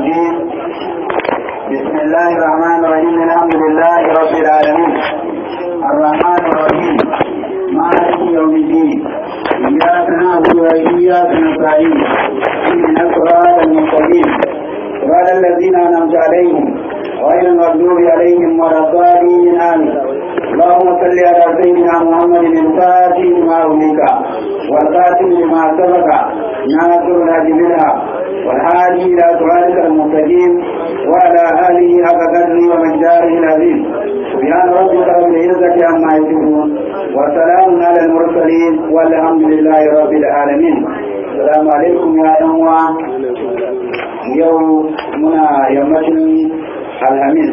الرجيم. بسم الله الرحمن الرحيم. الحمد لله رب العالمين الرحمن الرحيم مالك يوم الدين. إياك نعبد وإياك نستعين. اهدنا الصراط المستقيم صراط الذين أنعمت عليهم غير المغضوب عليهم ولا الضالين. آمين. اللهم صل على سيدنا محمد الفاتح لما أغلق والخاتم لما سبق ناصر الهدي بالحق والهادي إلى صراطك المستقيم وعلى آله حق قدره ومقداره العظيم. سبحان ربك رب العزة عما يصفون وسلام على المرسلين والحمد لله رب العالمين. السلام عليكم يا أخوة. يوم منا يومتنا الحميد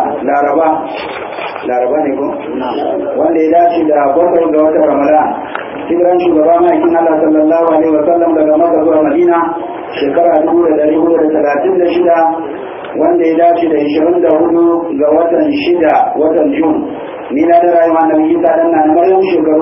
laraba ne ko wanda ya dace da bakwai ga watan Ramadan hijiran shugaba ma'aikin Allah sallallahu alaihi wa sallam daga Makka zuwa Madina shekara 1436 wanda ya dace da 24 ga watan 6 watan Jun mina da rayuwa na Isa dan nan Maryam shekaru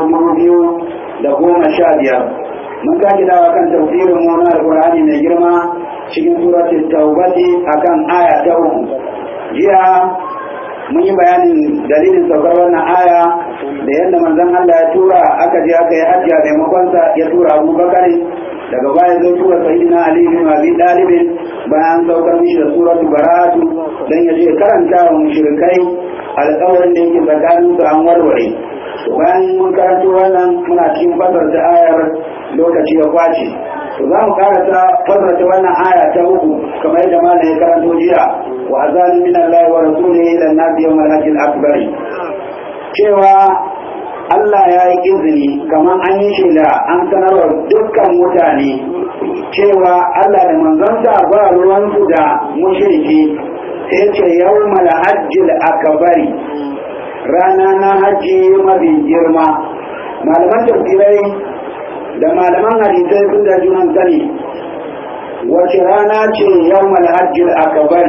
2015 mun kaji dawa kan tafsirin mu na Al-Qur'ani mai girma cikin suratul Tauba akan aya ta 3 jiya mun yi bayanin dalilin saukar wannan aya da yadda manzon Allah ya tura aka je aka yi hajji a maimakon sa ya tura Abubakar daga baya zai tura Sayyidina Ali bin Abi Talib bayan saukar mishi da suratul Bara'atu dan ya je karanta wa mushrikai alƙawarin da yake tsakanin su an warware. Bayan mun karanto wannan muna cikin fasar da ayar lokaci ya kwace. To za mu karanta fasar ta wannan aya ta 3 kamar yadda malam ya karanto jiya wa azan min Allah wa rasulihi ila an-nas yawm al-hajj al-akbar. Cewa Allah ya yi izini kamar an yi shi da an sanarwa dukkan mutane cewa Allah da manzansa ba ruwansu da mushriki sai ce yawmal hajj al-akbar, rana na hajji mafi girma. Malaman tafsirai da malaman hadisai sun da junan sani wace rana ce yawmal hajj al-akbar.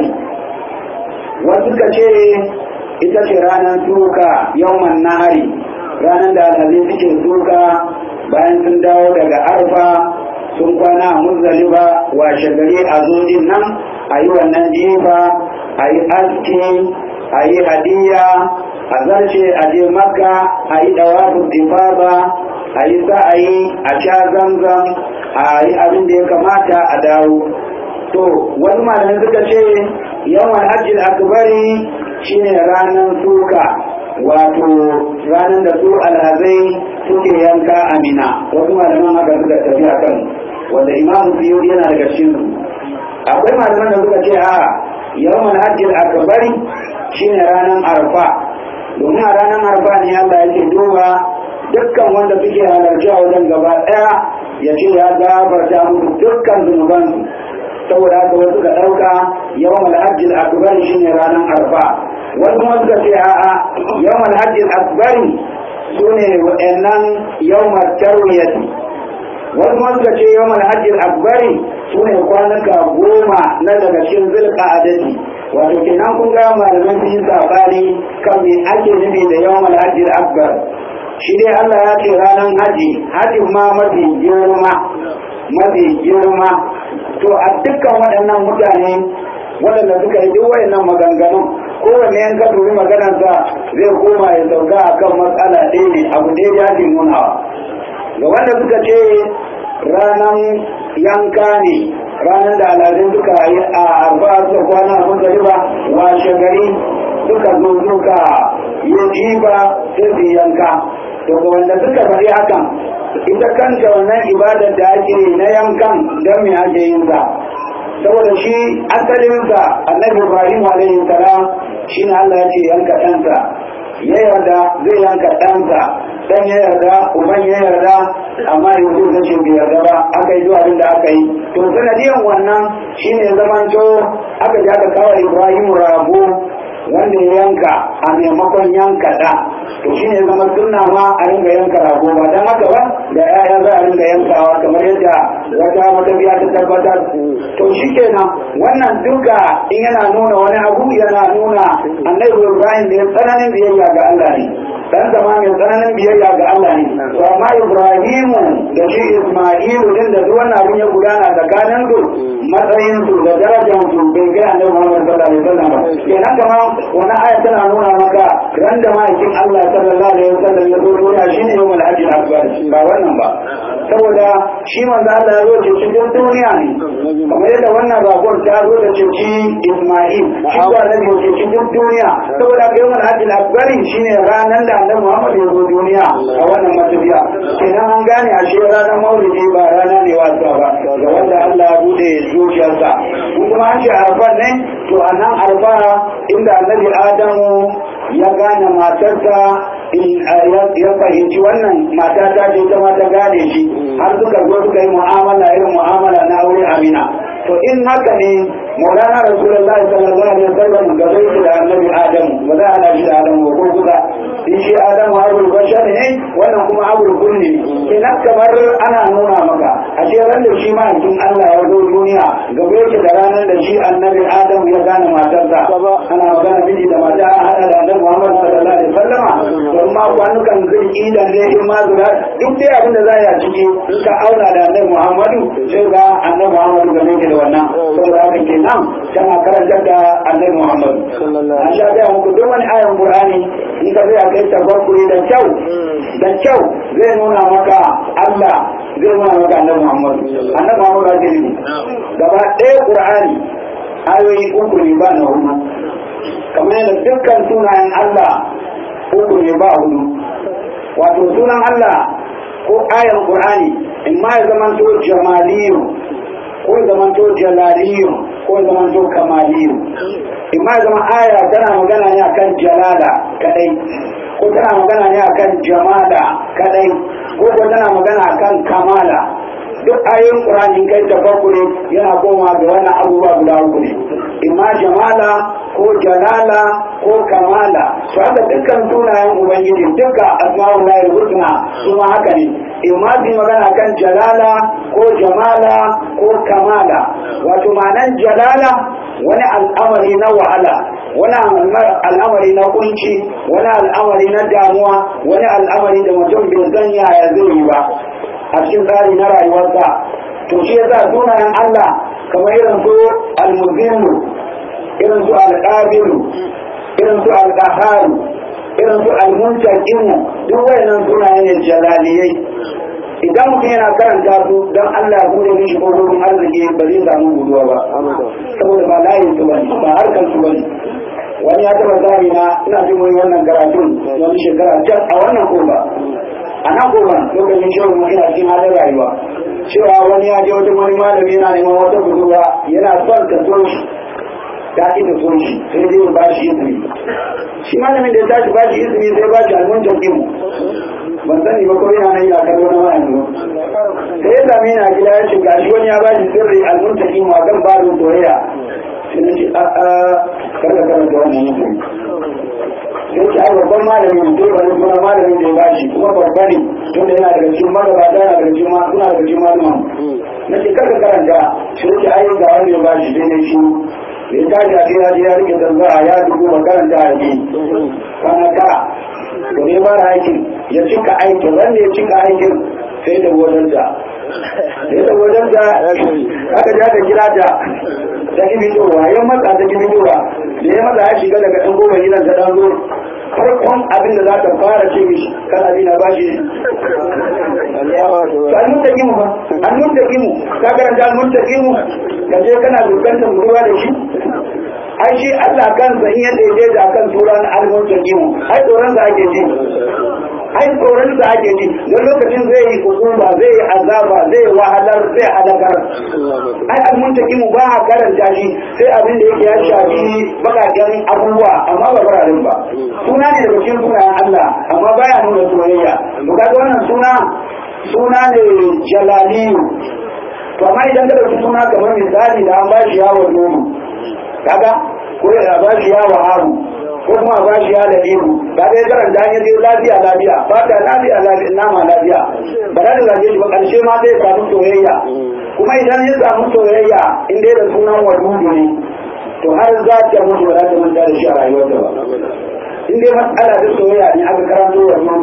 Wasu ka ce ita ce ranar tuka yawman nahari, ranar da alhazai suke tuka bayan sun dawo daga arfa sun kwana a muzdalifa washe gari a zojin nan a yi wannan jifa a yi aski a yi hadiya a zarce a je makka a yi dawafin ifada a yi sa'ayi a sha zamzam a yi abin da ya kamata a dawo. To wani malamai suka ce yawan hajjil akbari shine ranar suka, wato ranar da su alhazai suke yanka amina. Wasu malaman haka suka tafi a kan wanda imamu biyu yana daga cikin su. Akwai malaman da suka ce a yawan hajjil akbari shine ranar arfa, domin a ranar arfa ne Allah yake duba dukkan wanda suke halarci a wajen gaba daya ya ce ya gafarta musu dukkan zunubansu. Saboda haka wasu ka ɗauka yawan hajjil akbari shine ranar arfa. Wasu kuma suka ce a'a yawan hajjil akbari sune wa'annan yawmar tarwiyati. Wasu kuma suka ce yawan hajjil akbari sune kwanuka 10 na daga cikin zulqa'adati. Wato kenan kun ga malaman sun yi sabani kan me ake nufi da yawan hajjil akbar. Shi dai Allah ya ce ranar haji ma mafi girma. To a dukkan waɗannan mutane waɗanda suka yi duk waɗannan maganganun kowanne yanka turi maganarsa zai koma ya sauka a kan matsala ɗaya ne, abu ɗaya ya fi nunawa. Ga wanda suka ce ranar yanka ne, ranar da al'adun suka yi a arba suka kwana a muzdalifa washe gari suka zo suka yi jiba sai su yanka. To ga wanda suka faɗi hakan ita kanta wannan ibadar da ake na yankan don me ake yin sa, saboda shi asalinsa annabi Ibrahim alaihi salam shine Allah ya ce yanka ɗansa, ya yarda zai yanka ɗansa, dan ya yarda uban ya yarda, amma yanzu zai ce bai yarda ba, aka yi zuwa da aka yi. To sanadiyan wannan shine zamanto aka ji aka kawo Ibrahim rago wanda ya yanka a maimakon yanka da. To shi ne zama sunna ma a ringa yanka rago, ba don haka ba da yaya za a ringa yankawa kamar yadda wata matafiya ta tabbatar. To shi kenan wannan duka in yana nuna wani abu yana nuna annabi Ibrahim da ya tsananin biyayya ga Allah ne, dan zama mai tsananin biyayya ga Allah ne. To amma Ibrahimu da shi Isma'ilu din da wannan abin ya gudana tsakanin su matsayin su da darajar su bai kai annabi Muhammad sallallahu alaihi wasallam ba kenan kama wannan aya tana nuna maka ran da ma'aikin Allah sallallahu alaihi wasallam ya zo duniya shine yawmul hajji akbar ba wannan ba saboda shi manzo Allah ya zo cikin duniya ne kamar yadda wannan ragon ta zo da cikin Isma'il shi ba da cikin duniya saboda yawmul hajji akbar shine ranar da annabi Muhammad ya zo duniya a wannan matafiya kenan an gane a shi ranar maulidi ba rana ne wasa ba ga wanda Allah ya bude zuciyarsa kuma an ce arfa ne to a nan arfa inda annabi Adamu ya gane matarsa ya fahimci wannan mata ta ce ta ma ta gane shi har suka zo suka yi mu'amala irin mu'amala na aure amina to in haka ne maulana rasulullahi sallallahu alaihi wasallam ga zai da annabi Adamu ba za a lafi da Adamu ko kuka in shi Adamu abul bashar ne wannan kuma abul kulli kenan kamar ana nuna maka a ce ran da shi ma'aikin Allah ya zo duniya gaba yake da ranar da shi annabi Adamu ya gane matarsa ana magana miji da mata an hada da annabi Muhammad sallallahu alaihi wasallam don ma kwanukan zai idan zai in ma zura duk dai abin da za a ciki in ka auna da annabi Muhammadu sai ga annabi Muhammadu game da wannan saboda haka kenan tana karantar da annabi Muhammad an sha ga muku duk wani ayan Qur'ani in ka zai kai tafakkuri da kyau zai nuna maka Allah zai nuna maka annabi Muhammad ya ce ni gaba ɗaya Qur'ani ayoyi uku ne ba na hudu kamar yadda dukkan sunayen Allah uku ne ba hudu wato sunan Allah ko ayan Qur'ani in ma ya zama to jamaliyu ko ya zama to jalaliyu ko ya zama to kamaliyu in ma ya zama aya tana magana ne akan jalala kadai ko tana magana ne akan jamala kadai ko tana magana akan kamala duk ayoyin Qur'ani kai tafakkuri yana komawa ga wannan abubuwa guda uku ne imma jamala ko jalala ko kamala to haka dukkan sunayen ubangiji duka asma'ullahi husna kuma haka ne imma bi magana kan jalala ko jamala ko kamala wato ma'anan jalala wani al'amari na wahala wani al'amari na kunci wani al'amari na damuwa wani al'amari da mutum bai san yaya zai yi ba a cikin tsari na rayuwarsa to shi yasa sunayen Allah kamar irin su al-muzillu irin su al-qabilu irin su al-qaharu irin su al-muntaqimu duk wayannan sunaye ne jalaliyai idan mutum yana karanta su don Allah ya bude mishi kofofin arziki ba zai samu guduwa ba saboda ba layin su bane ba harkar su bane wani ya taba zari na ina jin wannan karatun wani shekara can a wannan koba a nan koba lokacin shirin mu ina cikin halin rayuwa cewa wani ya je wajen wani malami yana neman wata budurwa yana son ta so shi ta ki ta so shi sai dai ba shi izini shi malamin da ya tashi ba shi izini sai ba shi almuntakin ban sani ba ko yana nan ya kallo na wani sai ya same ni a gida ya ce gashi wani ya ba shi sirri almuntakin wa kan ba da soyayya sai na ce karka karanta wannan mutum sai ce ai babban malamin sai ba kuma malamin da ya bashi kuma babba ne tunda yana daga cikin magabata yana daga cikin suna daga cikin malaman na ce karka karanta sai ce ai ga wani ya bashi sai ne shi ya tashi a ya rike zanzara ya dubu ba karanta a ji kana kara to ne ba aikin ya cika aikin wanda ya cika aikin sai da wadanta sai da wadanta aka ja da kira ta ta gibi dowa ya matsa ta gibi dowa da ya matsa ya shiga daga ɗan goma gidan ta ɗan zo farkon abin da za ta fara ce mishi kana bi na bashi al-muntaqimu ba al-muntaqimu ka karanta al-muntaqimu ka je kana dukantar ruwa da shi ai shi Allah kansa in yadda ya da kan turan al-muntaqimu ai tsoron sa ake ji don lokacin zai yi hukuma zai yi azaba zai wahalar zai halakar ai al-muntaqimu ba a karanta shi sai abin da yake ya shafi bakaken abubuwa amma ba fararen ba suna ne daga cikin sunayen Allah amma baya nuna soyayya to kaga wannan suna ne jalaliyu to amma idan ka dauki suna kamar misali da an ba shi yawon nono kaga ko ya ba shi yawon haru ko kuma ba shi ya da ihu ba dai karanta ya je lafiya ba ta lafiya nama lafiya ba da zage shi ba karshe ma zai samu soyayya kuma idan ya samu soyayya in dai da sunan wadudu ne to har za ta mutu ba za ta manta da shi a rayuwarta ba in dai matsala ta soyayya ne aka karanto wadudu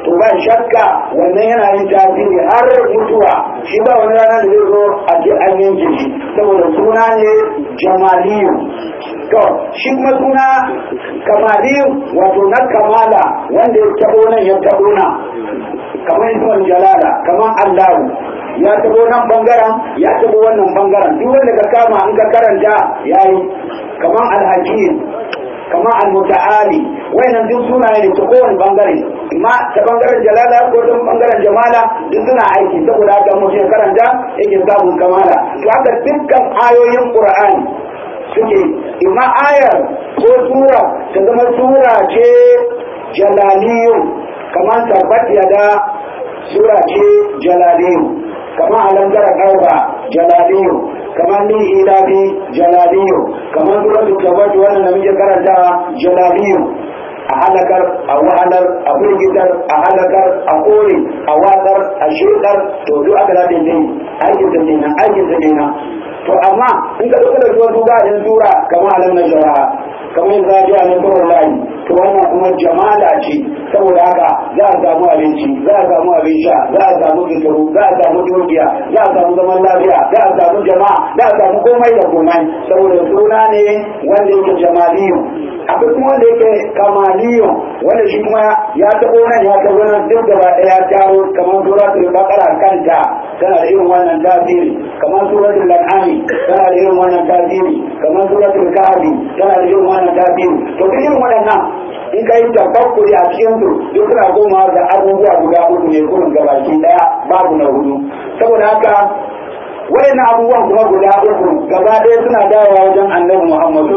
to ba shakka wannan yana yin tasiri har mutuwa shi ba wani rana da zai zo a ce an yanke shi saboda suna ne jamaliyu to shi kuma suna kamaliyu wato na kamala wanda ya tabo nan ya tabo nan kamar ismul jalala kamar Allahu ya tabo nan bangaren ya tabo wannan bangaren duk wanda ka kama in ka karanta yayi kamar al-hakim kamar al-muta'ali wayannan duk sunaye ne ta kowane bangare amma ta bangaren jalala ko ta bangaren jamala duk suna aiki saboda haka mu sai karanta yake samun kamala to haka dukkan ayoyin Qur'ani suke imma ayar ko sura ta zama sura ce jalaliyu kamar tabbat yada sura ce jalaliyu kamar alamdara karba jalaliyu kamar ni ilabi jalaliyu kamar suratul tabbat wannan da muke karanta jalaliyu a halakar a wahalar a burgitar a halakar a kore a watsar a shekar to duk aka da dai aikin da kenan to amma in ka dauka da wasu gadin sura kamar alam na shara kamar yin zaji a nan layi to wannan kuma jamala ce saboda haka za a samu abinci za a samu abin sha za a samu fitaru za a samu dukiya za a samu zaman lafiya za a samu jama'a za a samu komai da komai saboda suna ne wanda yake jamaliyu akwai kuma wanda yake kamaliyu wanda shi kuma ya taɓo nan ya taɓo nan duk gaba ɗaya taro kamar suratul baqara kanta tana da irin wannan tasiri kamar suratul an'am tana da irin wannan tasiri kamar suratul kahfi tana da irin wannan tasiri to duk irin waɗannan in kai tafakkuri a cikin su duk suna goma da abubuwa guda uku ne kullum gabaki daya babu na hudu saboda haka wayannan abubuwan kuma guda uku gaba ɗaya suna dawowa wajen annabi Muhammadu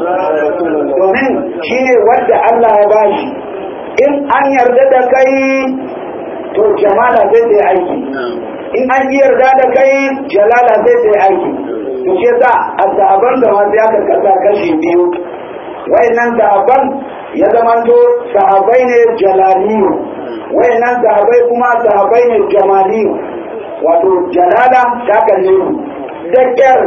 domin shi ne wanda Allah ya bashi in an yarda da kai to jamala zai ta aiki in an yarda da kai jalala zai ta aiki to shi yasa a sahaban da ma sai aka kasa kashi biyu wayannan sahaban ya zamanto sahabai ne jalaliyu wayannan sahabai kuma sahabai ne jamaliyu wato jalala ta kalle su da kyar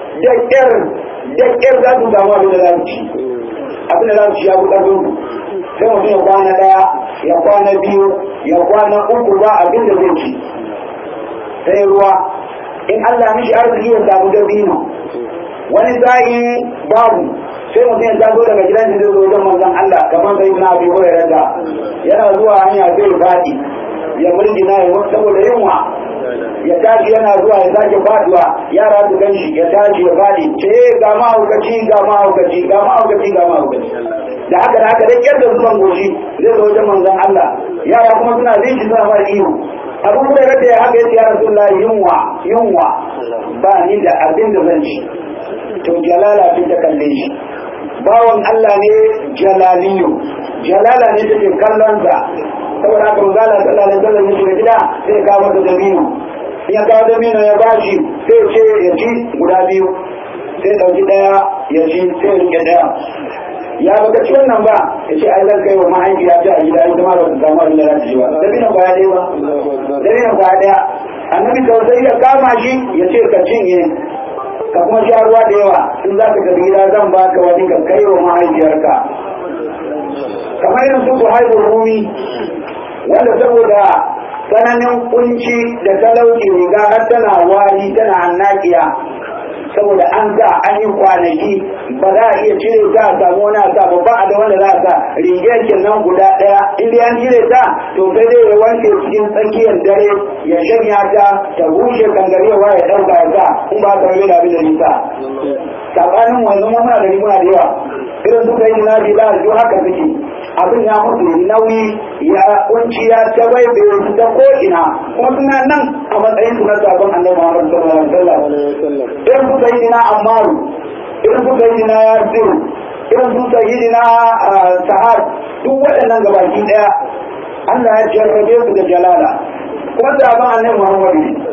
za su samu abin da za su ci abin da za su ci ya buɗa su sai mutum ya kwana ɗaya ya kwana biyu ya kwana uku ba abin da zai ci sai ruwa in Allah mishi arziki ya samu dabino wani sa'i babu sai mutum ya taso daga gidan da zai zo wajen manzon Allah kamar sai na abi hoyar da yana zuwa hanya zai faɗi ya murgina ya mutu saboda yunwa ya tashi yana zuwa ya sake faduwa yara su gan shi ya tashi ya faɗi ce ga mahaukaci da haka da kyar da zuwan goshi zai zo wajen manzon Allah yara kuma suna zai shi suna fara iyo abu da rage ya haka yace ya rasulullahi yunwa ba ni da abin da zan ci to jalala ce ta kalle shi bawan Allah ne jalala ne take kallon sa saboda haka manzala sallallahu alaihi wasallam ya gida sai ya kawo da dabino in ya kawo dabino ya bashi sai ce ya ci guda biyu sai dauki daya ya ci sai ya rike daya ya baka ci wannan ba ya ce ai zan kai wa mahaifiya ta a gida ita ma ba ta samu abin da za ta ci ba dabino ba daya annabi tausayi ya kama shi ya ce ka cinye ka kuma sha ruwa da yawa in za ka tafi gida zan baka wani ka kai wa mahaifiyarka kamar yin su haifar rumi wanda saboda tsananin kunci da talauci riga har tana wari tana annakiya saboda an yi kwanaki ba za a iya cire ta a samu wani a sa ba a da wanda za a sa rigar nan guda ɗaya in an cire ta to sai dai ya wanke cikin tsakiyar dare ya shanya ta bushe kangarewa ya ɗauka ya sa in ba ka yi da abin da nisa tsakanin wannan muna da riguna da yawa irin suka yi nabi da su haka suke abin ya mutu nauyi ya kunci ya tabaibe su ta ko'ina kuma suna nan a matsayin su na sabon annabi Muhammad sallallahu alaihi wasallam irin su sayyidina Ammaru irin su sayyidina Yasir irin su sayyidina Sa'ad duk waɗannan gabaki daya Allah ya jarrabe su da jalala kuma sabon annabi Muhammad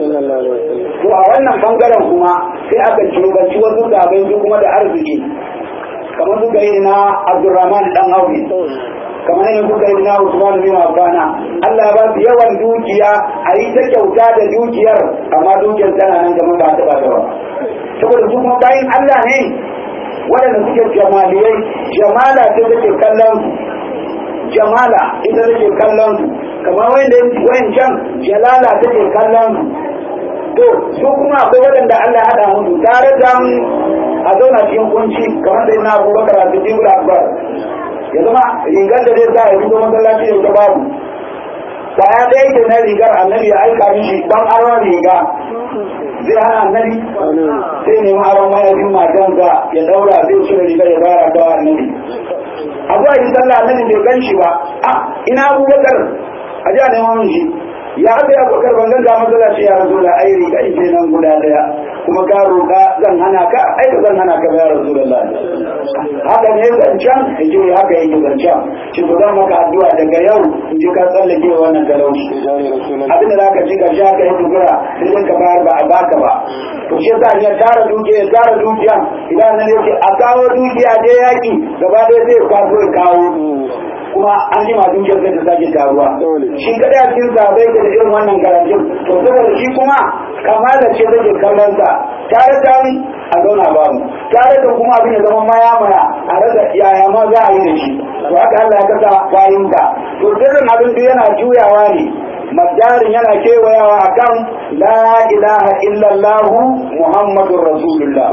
to a wannan bangaren kuma sai aka shugabanci wasu sabai su kuma da arziki kamar suka yi na Abdurrahman dan Aufi kamar yin suka yi na Usman bin Affan Allah ba su yawan dukiya a yi ta kyauta da dukiyar amma dukiyar tana nan kamar ba ta ba ta ba saboda su kuma bayin Allah ne waɗanda suke jamaliyai jamala ce take kallon jamala ita take kallon kamar wayancan jalala take kallon to su kuma akwai waɗanda Allah ya haɗa musu tare da a zauna cikin kunci kamar da ina Abubakar As-Siddiq Akbar ya zama rigar da zai sa ya fito masallaci da ta babu kwaya ɗaya yake na rigar annabi ya aika mishi ban aron riga zai hana annabi sai nemi aron mayafin matansa ya daura zai cire rigar ya bayar da annabi abu a yi sallah annabi bai gan shi ba ina Abubakar a ji a neman shi ya haka ya Abubakar ban ganga masallaci ya rasu da ai riga ita nan guda daya kuma ka roƙa zan hana ka ai ba zan hana ka ba ya rasu da Allah haka ne zancen yake haka yake zancen shi ko zan maka addu'a daga yau in ji ka tsallake wannan talauci abin da za ka ci ka sha ka yi dubura sai ka bayar ba a baka ba to shi yasa ya tara dukiya idan nan yake a kawo dukiya je yaki gaba ɗaya zai kwaso ya kawo kuma an ji masu jirgin da sake taruwa shi kada a cikin sabai da irin wannan karatun to saboda shi kuma kamala ce take kallon sa tare da a zauna babu tare da kuma abin da zama maya a rasa yaya ma za a yi da shi to haka Allah ya kasa bayin ka to sirrin abin da yana juyawa ne madarin yana kewayawa akan la ilaha illallah muhammadur rasulullah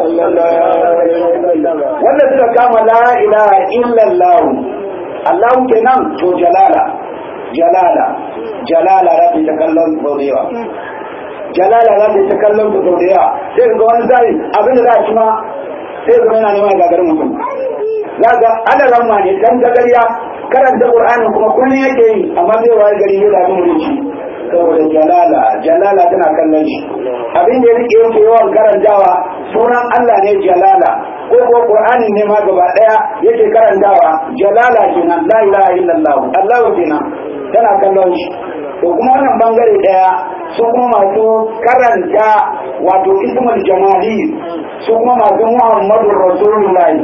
wanda suka kama la ilaha illallah Allah kenan to jalala za ta kallon sau da yawa jalala za ta kallon sau da yawa sai ga wani zai abinda za a ci ma sai ga yana neman gagarin mutum za ga adaran ma ne dan gagariya karanta qur'ani kuma kullum yake yi amma zai wayar gari ne da mun ci saboda jalala tana kallon shi abin da yake yawan karantawa sunan Allah ne jalala ko qur'ani ne ma gaba daya yake karantawa jalala kenan la ilaha illallah Allah kenan tana kallon shi to kuma wannan bangare daya su kuma masu karanta wato ismul jamali su kuma masu muhammadur rasulullahi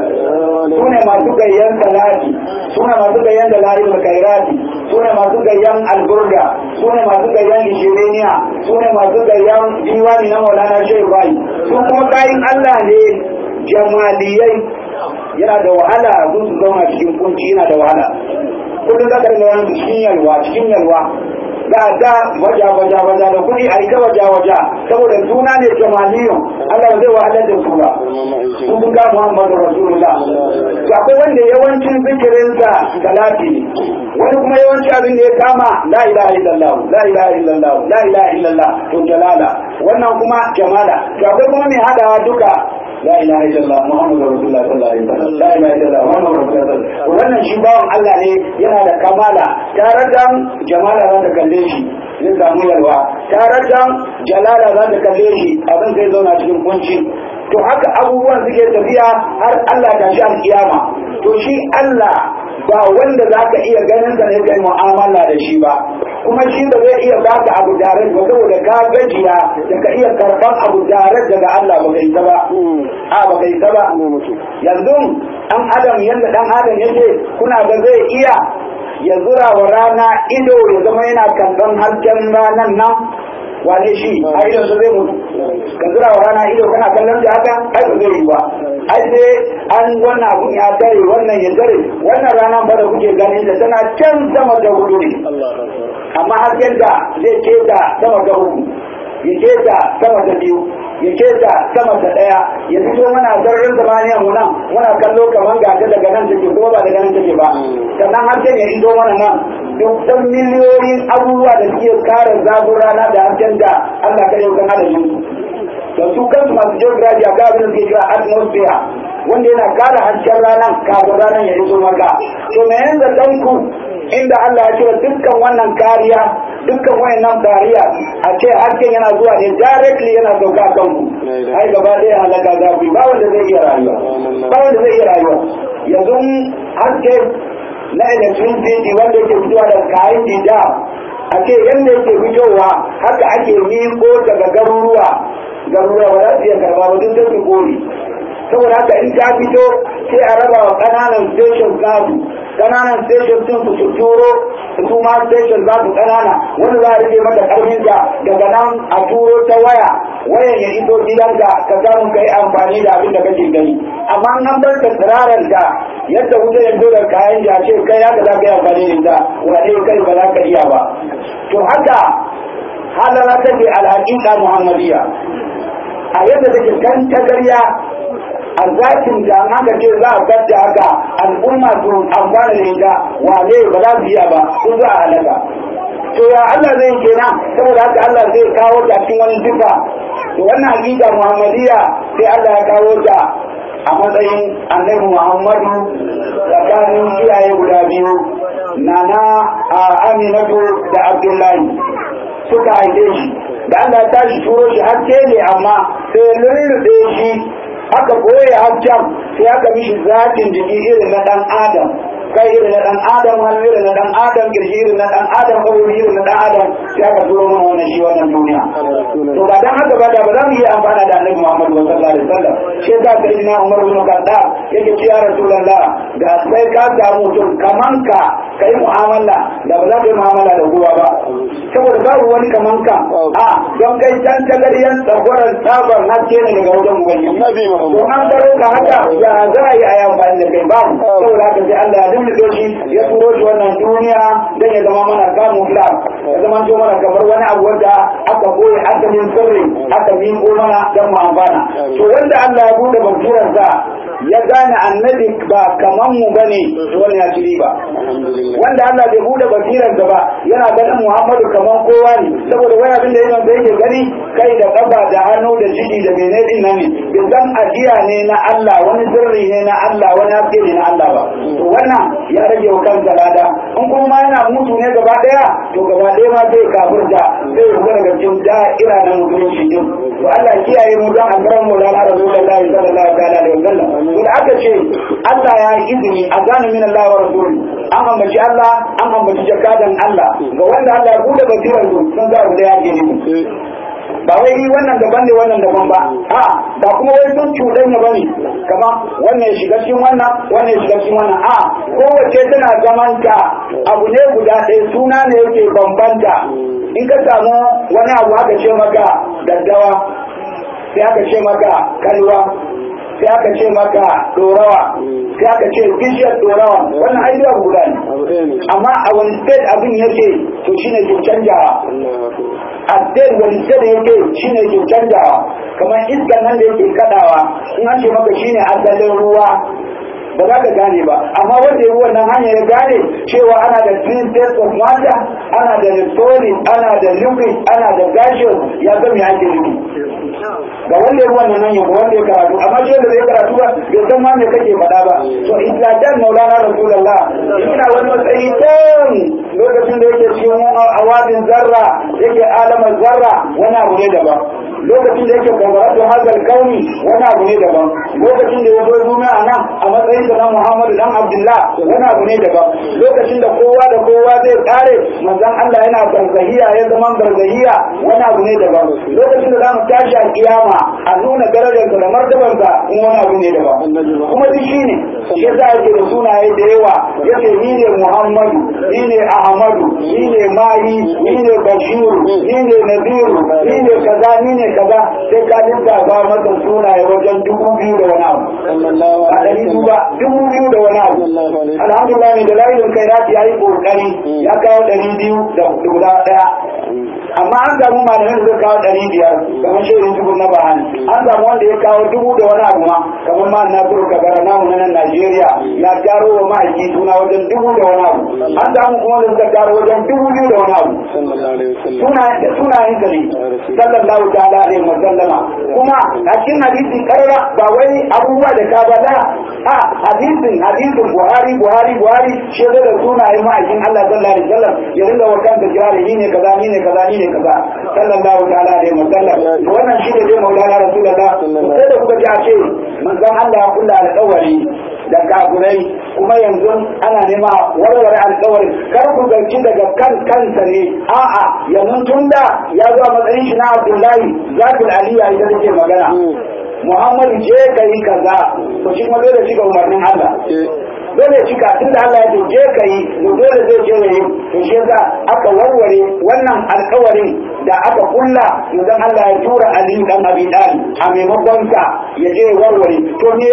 su ne masu gayyan salati su ne masu gayyan dalailul khairati su ne masu gayyan alburda su ne masu gayyan ishiriniya su ne masu gayyan diwani na maulana shehu bai su kuma kayan Allah ne jamaliyai yana da wahala su zauna cikin kunci yana da wahala kullum za ka rinka wani cikin yalwa da waja da kuɗi a ita waja saboda suna ne jamaliyun Allah zai wahalar da su ba su sun ga Muhammadu Rasulullah to akwai wanda yawancin zikirinsa salati ne wani kuma yawanci abin da ya kama la ilaha illallah la ilaha illallah la ilaha illallah to jalala wannan kuma jamala to akwai kuma mai hadawa duka la ilaha illallah Muhammadu Rasulullah sallallahu alaihi wasallam la ilaha illallah Muhammadu Rasulullah wannan shi bawan Allah ne yana da kamala tare da jamala za ta kalle shi zai samu yalwa tare da jalala za ta kalle shi abin zai zauna cikin kunci to haka abubuwan suke tafiya har Allah ta shi alkiyama to shi Allah ba wanda za ka iya ganin sa ne kai mu'amala da shi ba kuma shi ba zai iya baka abu tare ba saboda ka gajiya da ka iya karban abu tare daga Allah ba kai ta ba ba kai ta ba yanzu dan adam yanda dan adam yake kuna ga zai iya ya zura wa rana ido ya zama yana kallon hasken ranan nan wane shi a idon su zai mutu ka zura wa rana ido kana kallon da haka ai ba zai yi ba ai sai an wannan abun ya tare wannan ya tare wannan rana ba da kuke ganin da tana can sama da hudu ne amma hasken da zai keta sama da hudu ya keta sama da biyu ya keta sama da daya ya fito mana sararin zamaniya mu nan muna kallo kamar gata daga nan take ko ba daga nan take ba sannan hasken ya iso mana nan dukkan miliyoyin abubuwa da suke kare zafin rana da hasken da Allah kare kan adadin da su kansu masu geography a kabin da suke kira atmosphere wanda yana kare hasken ranar kafin ranar ya iso maka to me yanzu danku inda Allah ya cire dukkan wannan kariya dukkan wayannan kariya a ce hasken yana zuwa ne directly yana sauka kan ku ai gaba ɗaya halaka za ku ba wanda zai iya rayuwa yanzu haske na electricity wanda yake fitowa da kayan jida a ce yadda yake fitowa haka ake miko daga garuruwa ba za su iya karba ba duk sai kori saboda haka in ta fito sai a raba wa ƙananan stations nasu ƙananan stations sun su turo su ma stations za su ƙanana wanda za a rike mata ƙarfinta daga nan a turo ta wayan ya iso gidanka ka samu kai amfani da abin da kake gani amma an bar ta tsiraranta yadda wuta ya zo da kayan ya ce kai haka za ka yi amfani da ita wane kai ba za ka iya ba to haka halara take alhaƙiƙa muhammadiyya a yadda take kan tagarya a zakin da haka ce za a fadda haka al'umma su amfana da ita wane ba za su iya ba su za a halaka to ya Allah zai kenan saboda haka Allah zai kawo ta cikin wani sifa to wannan hakika muhammadiyya sai Allah ya kawo ta a matsayin annabi Muhammadu tsakanin iyaye guda biyu nana Aminatu da Abdullahi suka haife shi da Allah ta shi turo shi haske ne amma sai lulluɗe shi aka koya hasken sai aka mishi zatin jiki irin na dan Adam kai irin na dan Adam hannu irin na dan Adam kirji irin na dan Adam kawai irin na dan Adam sai aka turo mana wannan shi wannan duniya to ba dan haka ba da ba za mu yi amfana da Annabi Muhammad sallallahu alaihi wasallam shi da sayyidina Umar ibn Khattab yake cewa Rasulullah da sai ka samu mutum kaman ka kai mu'amala da ba za ka yi mu'amala da kowa ba saboda babu wani kaman ka a don kai can tagariyan tsagwaran tsabar haske ne daga wajen ubangiji to an baro ka haka ya za a yi a amfani da kai babu saboda haka sai Allah ya dinga shi ya turo shi wannan duniya dan ya zama mana kamun flag ya zama to mana kamar wani abu wanda aka koyi asalin sirri aka miƙo mana dan mu amfana to wanda Allah ya bude basirarsa ya gane annabi ba kaman mu bane wannan ya ci riba wanda Allah bai bude basirarsa ba yana ganin Muhammadu kaman kowa ne saboda wani abin da yake gani kai da kafa da hannu da jiki da menene din nan ne bin san ajiya ne na Allah wani sirri ne na Allah wani haske ne na Allah ba to wannan ya rage wa kansa lada in kuma yana mutu ne gaba daya to gaba daya ma sai kafirta sai ya fara ga cikin da'ira na musulunci din to Allah kiyaye mu don albaran mu lana rasulullahi sallallahu alaihi wasallam to da aka ce Allah ya yi izini a gane min Allah wa rasuli an ambaci Allah an ambaci jakadan Allah ga wanda Allah ya bude basiran su sun ga da ya gani ba wai wannan daban ne wannan daban ba a ba kuma wai sun cuɗanya ba ne kama wannan ya shiga cikin wannan ya shiga cikin wannan a kowace tana zamanta abu ne guda ɗaya suna ne yake bambanta in ka samu wani abu aka ce maka daddawa sai aka ce maka kalwa sai aka ce maka dorawa sai aka ce bishiyar dorawa wannan ayyuka guda ne amma a wani state abin yake to shine ke canjawa a state wani state yake shine ke canjawa kamar iskan nan da yake kadawa in an ce maka shine asalin ruwa ba za ka gane ba amma wanda ya wannan hanya ya gane cewa ana da three states of water ana da solid ana da liquid ana da gaseous ya ga me ake nufi ga wanda ya wannan hanya ko wanda ya karatu amma shi da zai karatu ba bai san ma me kake faɗa ba to isladan maulana rasulullah ina wani matsayi tun lokacin da yake cikin awadin zarra yake alamar zarra wani abu ne daban lokacin da yake kwamfaratu hazal kauni wani abu ne daban lokacin da ya zo duniya a nan a matsayin da na Muhammadu dan Abdullah wani abu ne daban lokacin da kowa da kowa zai kare manzon Allah yana barzahiya ya zama barzahiya wani abu ne daban lokacin da zamu tashi a kiyama a nuna darajar da martabar sa wani abu ne daban kuma duk shine shi yasa yake da sunaye da yawa yace ni ne Muhammadu ni ne Ahmadu ni ne Mahi ni ne Bashiru ni ne Nadiru ni ne kaza ni ne kaza sai ka dinga ba masa sunaye wajen 2000 da wani abu a dari duba 2000 da wani abu alhamdulillah ne da layin kairat ya yi kokari ya kawo 200 da guda daya amma an samu malamin da suka kawo 500 kamar shirin tukun na bahani an samu wanda ya kawo 1000 da wani abu ma kamar ma na turu kabara namu na nan Najeriya ya taro wa ma'aiki suna wajen 1000 da wani abu an samu kuma da suka taro wajen 2000 da wani abu sunayen sa ne sallallahu ta'ala alaihi wa sallama kuma a cikin hadisi karara ba wai abubuwa da ka bada a hadisin Buhari shi da sunayen ma'aikin Allah sallallahu alaihi wa sallam ya ringa wakan da jira ni ne kaza ni ne kaza ni ne kaza sallallahu ta'ala alaihi wa sallam wannan shi ne dai maulana rasulullah sai da kuka ji a ce manzon Allah ya kula alƙawari da kafirai kuma yanzu ana nema warware alƙawari kar ku zanci daga kansa ne a'a yanzu tunda ya zo a matsayin shi na Abdullahi zatul aliyya ita take magana Muhammadu je kai kaza to shi kuma dole shi ga umarnin Allah dole cika tunda Allah ya ce je kai dole zai je yayi to shi yasa aka warware wannan alƙawarin da aka kulla idan Allah ya tura Ali dan Abi Talib a maimakon sa ya je warware to me yake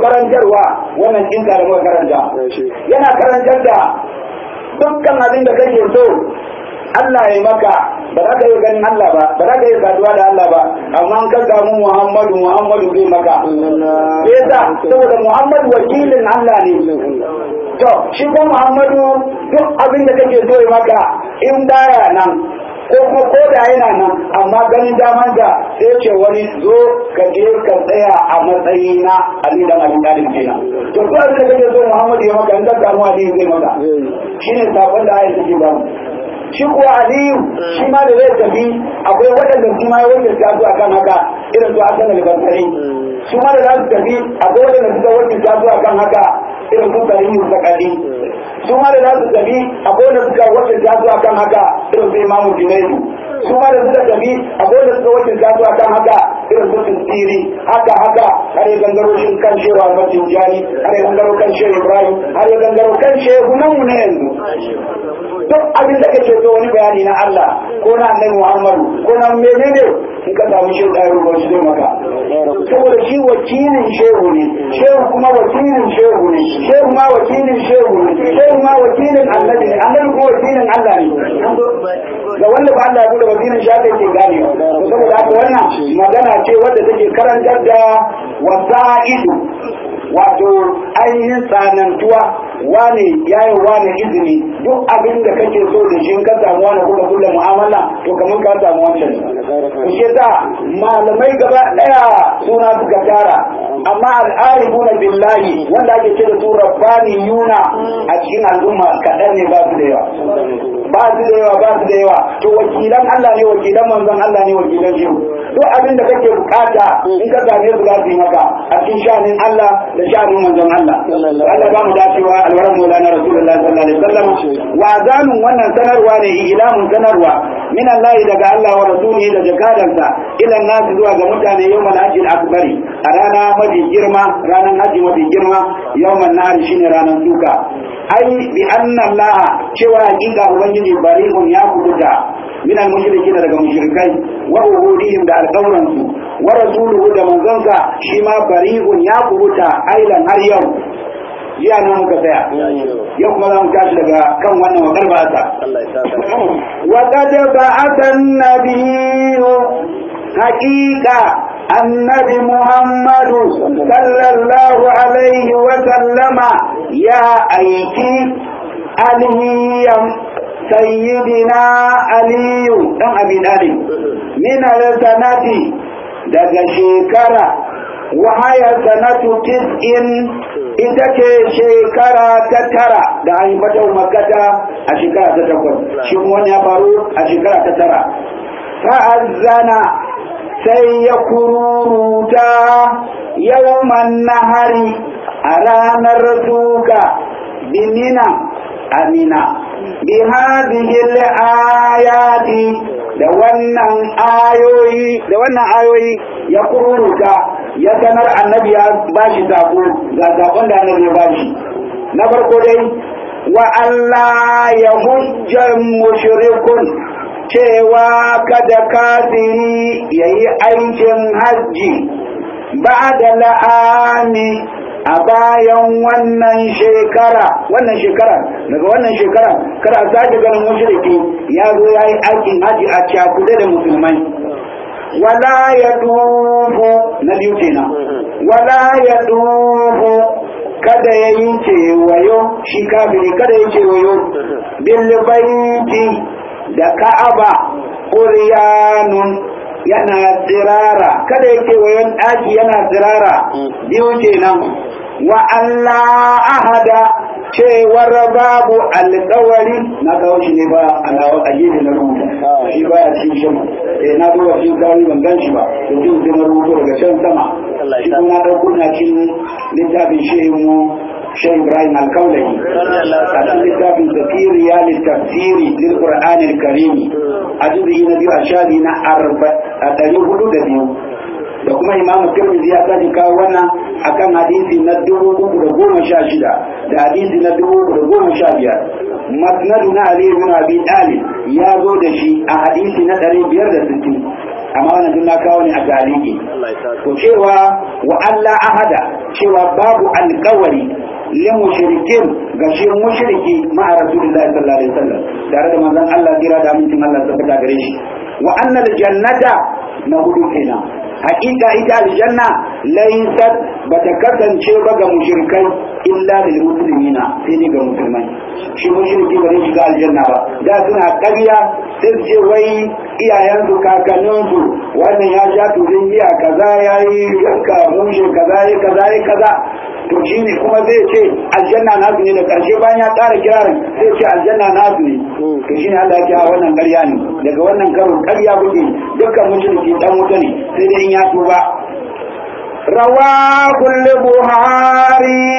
karantarwa wannan kinka da muka karanta yana karantar da dukkan abin da kake so Allah ya maka ba za ka yi ganin Allah ba ba za ka yi saduwa da Allah ba amma an ka samu Muhammadu zai maka yasa saboda Muhammadu wakilin Allah ne to shi ko Muhammadu duk abin da kake so ya maka in baya nan ko kuma ko da yana nan amma ganin daman da sai ce wani zo ka je ka tsaya a matsayina Ali dan Abi Talib kenan to ko abin da kake so Muhammadu ya maka in ka samu Ali zai maka shine sabon da ayi take ba shi kuwa Aliyu shi ma da zai tafi akwai waɗanda su ma wanda ta zuwa kan haka irin su Hassan al-Basri su ma da za su tafi akwai waɗanda suka wanda ta zuwa kan haka irin su Karim al-Sakali su ma da za su tafi akwai wanda suka wanda ta zuwa kan haka irin su Imam Junaidu su ma da suka tafi akwai wanda suka wanda ta zuwa kan haka irin su Tsiri haka har ya gangaro shi kan Shehu Ahmad Tijani har ya gangaro kan Shehu Ibrahim har ya gangaro kan Shehu nan ne yanzu duk abin da kake so wani bayani na Allah ko na Annabi Muhammadu ko na menene in ka samu shehu da ruwa shi maka saboda shi wakilin shehu ne shehu kuma wakilin shehu ne shehu ma wakilin shehu ne shehu ma wakilin Annabi ne Annabi ko wakilin Allah ne ga wanda ba Allah ya bude wakilin shi aka ke gane saboda haka wannan magana ce wadda take karantar da wasa'idu wato ainihin tsanantuwa wane yayin wane izini duk abin da kake so da shi ka samu wani kuma kulle mu'amala to kamar ka samu wancan shi yasa malamai gaba daya suna suka tara amma al'arifuna billahi wanda ake ce da su rabbaniyuna a cikin al'umma kaɗan ne ba su da yawa to wakilan Allah ne wakilan manzon Allah ne wakilan shi duk abin da kake bukata in ka same su za su yi maka a cikin shanin Allah da shanin manzon Allah Allah ba mu dacewa alwaran maulana rasulullahi sallallahu alaihi wasallam wa zanun wannan sanarwa ne ilamun sanarwa min Allah daga Allah wa rasulihi da jakadansa ila nas zuwa ga mutane yawmal hajjil akbari a rana mafi girma ranar haji mafi girma yawmal nahr shine ranar suka ai bi anna Allah cewa hakika ubangiji bari'un ya kubuta min al-mushrikin daga mushrikai wa uhudihim da alqawransu wa rasuluhu da manzonsa shi ma bari'un ya kubuta ailan har yau jiya nan muka tsaya yau kuma za mu tashi daga kan wannan wakar ba'asa wa qad ba'atha an-nabiyyu haqiqa annabi Muhammadu sallallahu alaihi wa sallama ya aiki alhiyam sayyidina aliyu dan abi talib min al-sanati daga shekara wa haya sanatu tis'in ita ce shekara ta tara da an yi fata makkata a shekara ta takwas shi wani ya faru a shekara ta tara fa'azzana sai ya kururuta yawman nahari a ranar suka binina amina bi hadhihi al-ayati da wannan ayoyi ya kururuta ya sanar annabi ya bashi sako ga sakon da annabi ya bashi na farko dai wa Allah ya hujjar mushrikun cewa kada kafiri yayi aikin hajji ba'da la'ami a bayan wannan shekara daga wannan shekara kada a sake ganin mushriki ya zo ya yi aikin haji a cakude da musulmai wala ya dubu na biyu kenan wala ya dubu kada ya yi cewayo shi kafiri kada ya yi cewayo bilbaiti da ka'aba ƙuryanun yana tsirara kada ya kewayen ɗaki yana tsirara biyu kenan wa Allah ahada cewar babu alƙawari na kawo shi ne ba a nawa a gefe na rubuta shi ba ya cikin shama na duba shi kawai ban gan shi ba da jin sai na rubuta daga can sama shi kuma ɗauko na cikin littafin shehu Sheikh Ibrahim Al-Kaulahi a cikin littafin tafsiriya littafsiri lil Qur'an al-Karim a juzu'i na biyu a shafi na 402 da kuma Imam Tirmidhi ya sani kawo wannan akan hadisi na 316 da hadisi na 315 Musnad na Ali ibn Abi Talib ya zo da shi a hadisi na 560 amma wannan din na kawo ne a taliki to cewa wa Allah ahada cewa babu alƙawari lil mushrikin ga shi mushriki ma'a Rasulullahi sallallahu alaihi wasallam tare da manzon Allah kira da amincin Allah tabbata gare shi wa annal jannata na hudu kenan hakika ita aljanna laysat bata kasance ba ga mushrikai illa lil muslimina sai ne ga musulmai shi mushriki ba zai shiga aljanna ba da suna ƙarya sai ce wai iyayensu kakanninsu wannan ya sha turin giya kaza yayi yanka mushe kaza yayi kaza yayi kaza to shi ne kuma zai ce aljanna nasu ne da karshe bayan ya ƙara kirarin sai ce aljanna nasu ne to shi ne Allah ya ce wannan ƙarya ne daga wannan karon ƙarya kuke dukkan mushriki dan wuta ne sai dai in ya tuba rawahul buhari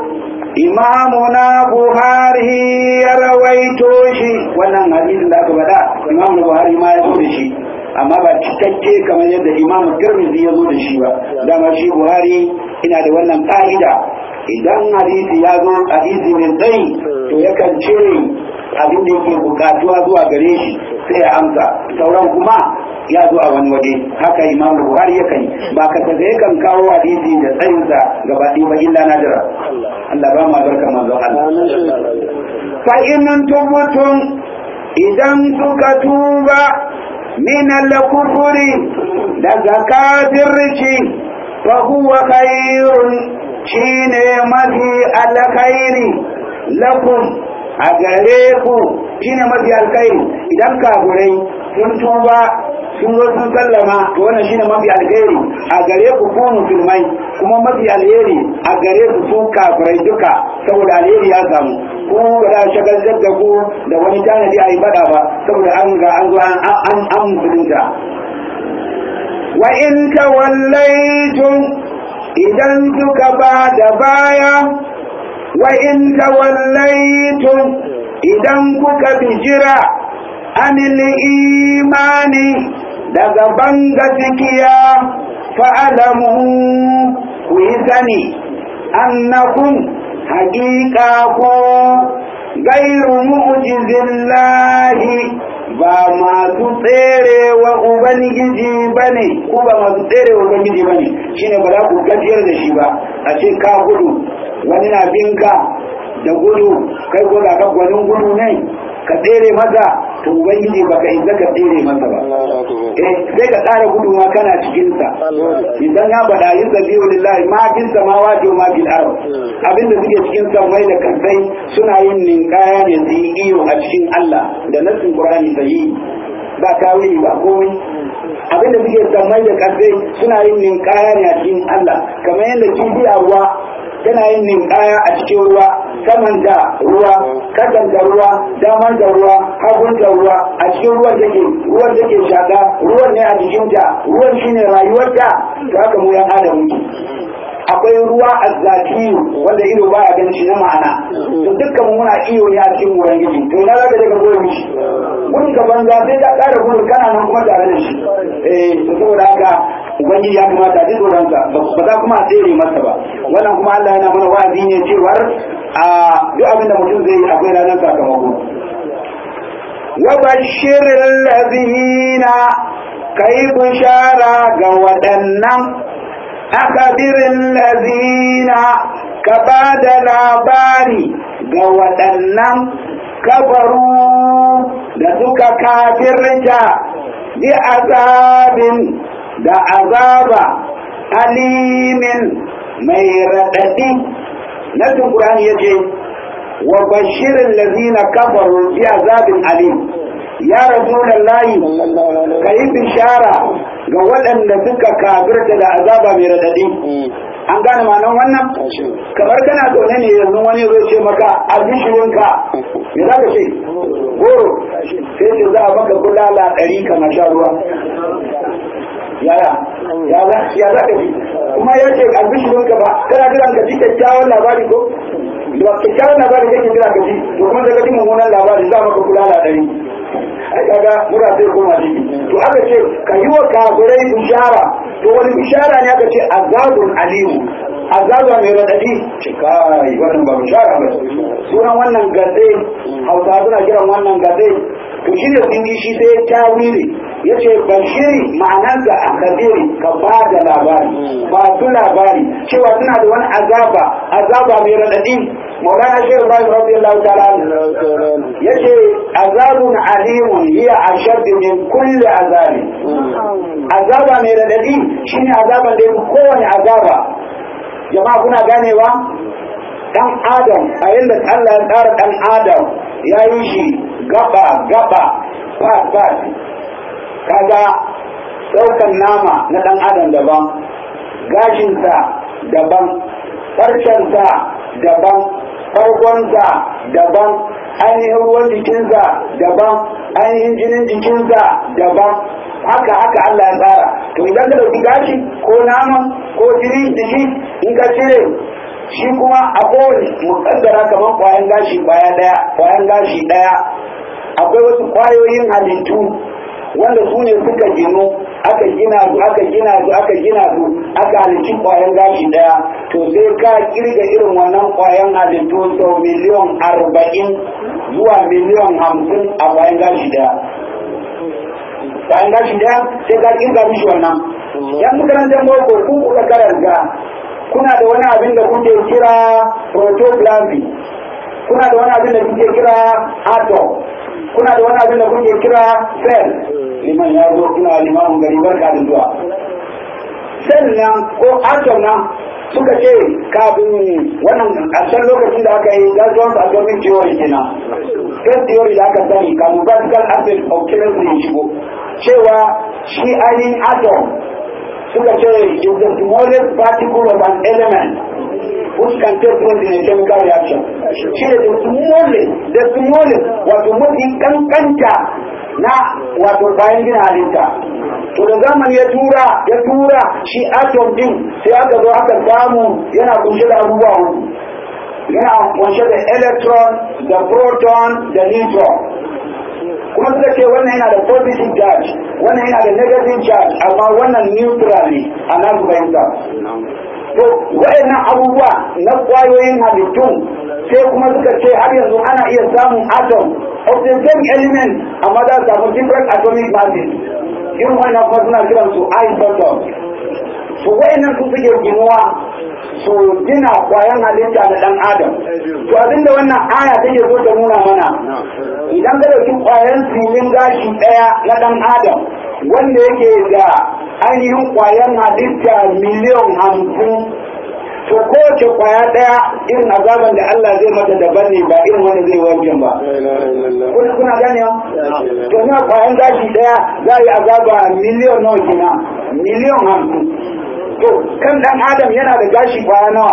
imamuna buhari ya rawaito shi wannan hadisin da aka faɗa imamu buhari ma ya zo da shi amma ba cikakke kamar yadda imam Tirmidhi ya zo da shi ba dama shi buhari ina da wannan ƙa'ida idan hadisi ya zo hadisi mai tsayi to yakan cire abin da yake bukatuwa zuwa gare shi sai ya amsa sauran kuma ya zo a wani waje haka imam buhari ya kai ba ka tafi yakan kawo hadisi da tsayinsa gaba ɗaya ba illa nadira Allah ba ma barka manzo Allah fa in tubtum idan suka tuba min al-kufri da zakafirci fa huwa khairun shine mafi alkhairi lakum a gare ku shine mafi alkhairi idan kafurai sun tuba sun zo sun sallama to wannan shine mafi alkhairi a gare ku ko musulmai kuma mafi alheri a gare ku su kafurai duka saboda alheri ya samu ko da shagaltar da ku da wani tanadi a yi bada ba saboda an ga an zo an musulunta wa in tawallaytum idan suka ba da baya wa in tawallaytum idan kuka bijira anil imani daga banga cikiya fa'alamu ku yi sani annakum haƙiƙa ko gairu mu'jizillahi ba masu tserewa ubangiji bane ko ba masu tserewa ubangiji bane shine ba za ku gajiyar da shi ba a ce ka gudu wani na binka da gudu kai ko da ka gwanin gudu ne ka tsere masa to ubangiji baka isa ka tsere masa ba sai ka tsara gudu ma kana cikin sa idan ya bada yin zabiyu lillahi ma fil samawati wa ma fil ard abinda suke cikin samai da kansai suna yin ninkaya ne su yi iyo a cikin Allah da nassin Qur'ani sahihi ba tawili ba komai abinda suke samai da kansai suna yin ninkaya ne a cikin Allah kamar yadda kifi a ruwa tana yin ninkaya a cikin ruwa saman da ruwa kasan da ruwa daman da ruwa hagun da ruwa a cikin ruwan take shaka ruwan ne a jikinta ruwan shine rayuwarta to haka mu yan adam akwai ruwa azzati wanda ido baya ganin shi na ma'ana to dukkan mu muna iyo ne a cikin wurin gidi to na zaka daga gurin shi gurin ka banza sai ka ƙara gurin kana nan kuma tare da shi to saboda haka ubangiji ya kamata ji tsoronsa ba za kuma a tsere masa ba wannan kuma Allah yana mana wa'azi ne cewar a duk abin da mutum zai yi akwai ranar sakamako wa bashiril ladina kai bishara ga waɗannan akabirin ladina ka ba da labari ga waɗannan kafaru da suka kafirta bi azabin da azaba alimin mai raɗaɗi nasin Qur'ani yace wa bashirin lazina kafaru bi azabin alim ya rasulullahi kai bishara ga waɗanda suka kafirta da azaba mai raɗaɗi an gane ma'anar wannan kamar kana zaune ne yanzu wani zai ce maka albishirinka me za ka ce goro sai ce za a maka bulala 100 kama sha ruwa ya za ka ji kuma ya ce albishirinka ba kana jiran ka ji kyakkyawan labari ko ba kyakkyawan labari kake jira ka ji to kuma daga ji mummunan labari za maka bulala 100 ai kaga mura sai koma ciki to aka ce ka yi wa kafirai bishara to wani bishara ne aka ce azabun alimu azaba mai radadi ce kai wannan ba bishara ba sunan wannan gaze hausa suna kiran wannan gaze to shi ne sun yi shi sai tawili yace bashiri ma'anarsa akabiri ka ba da labari ba su labari cewa suna da wani azaba mai radadi. Maulana Shehu Ibrahim radiyallahu ta'ala yace azabun alimun hiya ashad min kulli azabi. Azaba mai radadi shine azaban da yake kowane azaba. Jama'a kuna ganewa? Dan Adam a yanda Allah ya tsara dan Adam ya yi shi gaba fat kaga daukan nama na dan Adam daban, gashinsa daban, farcensa daban, farkonsa daban, ainihin ruwan jikinsa daban, ainihin jinin jikinsa daban. Haka Allah ya tsara. To idan ka dauki gashi ko naman ko jini jiki in ka cire shi kuma a kowane mukaddara kamar kwayan gashi daya akwai wasu kwayoyin halittu wanda su ne suka gino aka gina su aka halicci kwayan gashi daya. To sai ka kirga irin wannan kwayan halittu sau miliyan 40 zuwa miliyan 50 a kwayan gashi daya. Kwayan gashi daya sai ka kirga mishi wannan. Yan makarantar boko ku kuka karanta kuna da wani abin da kuke kira protoplasm, kuna da wani abin da kuke kira atom, kuna da wani abin da kuke kira cell. Liman ya zo kuna limamin gari barka da zuwa. Cell nan ko atom nan suka ce kafin wannan ƙarshen lokacin da aka yi gazuwan atomic theory kenan, first theory da aka sani kafin practical aspect of chemistry ya shigo, cewa shi ainihin atom suka ce is the smallest particle of an element which can take place in a chemical reaction. Shi ne the smallest wato mafi kankanta na wato bayan gina halitta. To da zamani ya tura shi atom din sai aka zo aka samu yana kunshe da abubuwa hudu. Yana kunshe da electron, da proton, da neutron. Kuma suka ce wannan yana da positive charge, wannan yana da negative charge, amma wannan neutral ne a nan fahimta. To waɗannan abubuwa na ƙwayoyin halittun sai kuma suka ce har yanzu ana iya samun atom of the same element amma za su samu different atomic masses. Irin wannan kuma suna kiran su isotopes. To waɗannan su suke ginuwa su gina ƙwayan halitta na ɗan adam. To abinda wannan aya take so ta nuna mana, idan ka ɗauki ƙwayan silin gashi ɗaya na ɗan adam wanda yake da ainihin ƙwayan halitta miliyan 50, to kowace ƙwaya ɗaya irin azaban da Allah zai mata daban ne ba irin wanda zai wancan ba. Kuna gane yau? To na ƙwayan gashi ɗaya za a yi azaba miliyan nawa kenan? Miliyan 50. To kan ɗan adam yana da gashi ƙwaya nawa?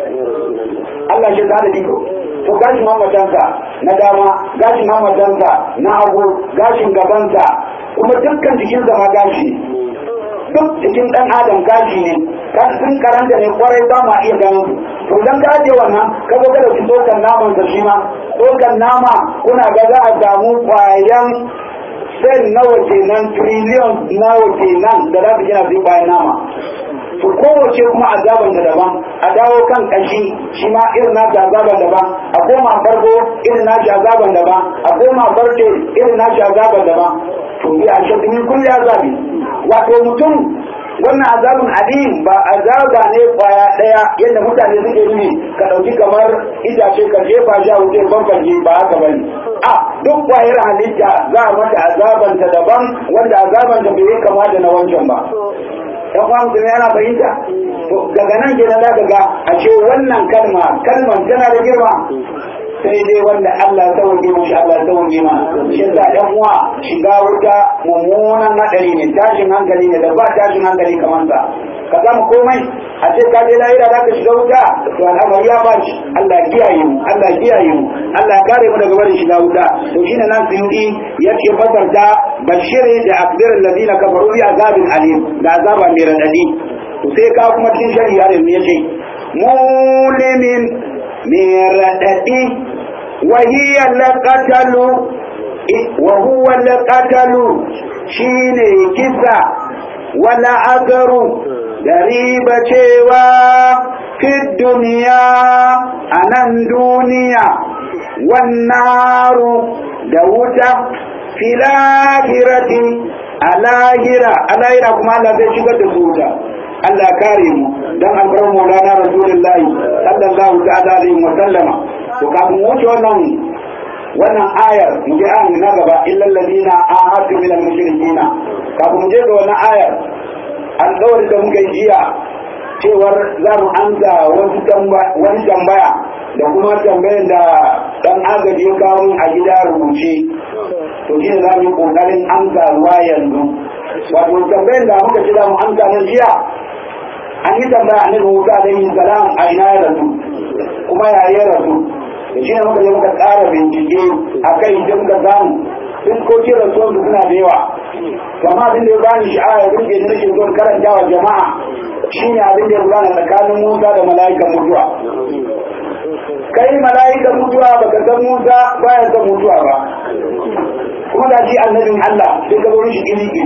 Allah shi da iko. To gashin mamatansa na dama, gashin mamatansa na hagu, gashin gabansa, kuma dukkan jikinsa ma gashi. Duk jikin ɗan adam gashi ne, sun karanta ne kwarai ba ma iya ganin. To dan ka ajiye wannan, ka zo ka dauki tsokan naman sa shi ma, tsokan nama kuna ga za a samu kwayan sai nawa kenan, trillion nawa kenan da za su gina su kwayan nama. To kowace kuma azaban da daban, a dawo kan kashi shi ma irin nashi azaban daban, a koma farko irin nashi azaban daban, a koma farce irin nashi azaban daban. To ya shaɗi min kulli azabi. Wato mutum wannan azabun alim ba azaba ne kwaya daya yadda mutane suke yi ka dauki kamar itace ka jefa shi a wuce bambanci ba haka bane. A duk kwayar halitta za a mata azaban ta daban wanda azaban ta bai kama da na wancan ba. Dan uwa mutum yana fahimta. To daga nan kenan zaka ga a ce wannan kalmar tana da girma. Sai dai wanda Allah ya sauke mu Allah ya sauke ma shi da dan uwa shiga wuta mummunan hadari ne, tashin hankali ne da ba tashin hankali kamar sa. Ka zama komai a ce ka je lahira za ka shiga wuta to al'amari ya baci. Allah kiyaye mu, Allah kiyaye mu, Allah ya kare mu daga barin shiga wuta. To shine nan Suyuti yake fasarta bashiri da akbir alladhina kafaru bi azabin alim, da azaba mai radadi. To sai ka kuma cikin shari'a ne yace mulimin mai raɗaɗi wahiyya laƙatalu wa huwa laƙatalu shi ne kisa wala agaru da riba cewa fi duniya a nan duniya wannaru da wuta filahirati a lahira kuma Allah zai shigar da su wuta. Allah kare mu dan albarar Maulana Rasulullahi sallallahu ta'ala alaihi wa sallama. To kafin wuce wannan ayar mu je an na gaba illal ladina ahadu min al-mushrikeena. Kafin mu je ga wannan ayar alƙawari da muka yi jiya cewar za mu amsa wani tambaya da kuma tambayar da dan agaji ya kawo a gida rubuce. To shi ne za mu yi ƙoƙarin amsa ruwa yanzu. Wato tambayar da muka ce za mu amsa nan jiya an yi tambaya annabi Musa alaihi salam a ina ya rasu kuma ya yi rasu. Da shi ne muka je muka tsara bincike a kai da muka samu fuskokin rasuwar su suna da yawa. Kama abin da ya bani sha'awa ya burge ni nake zuwa karanta wa jama'a shine abin da ya gudana tsakanin Musa da mala'ikan mutuwa. Kai mala'ikan mutuwa baka san Musa baya san mutuwa ba. Kuma da shi annabin Allah sai ka zo shi iri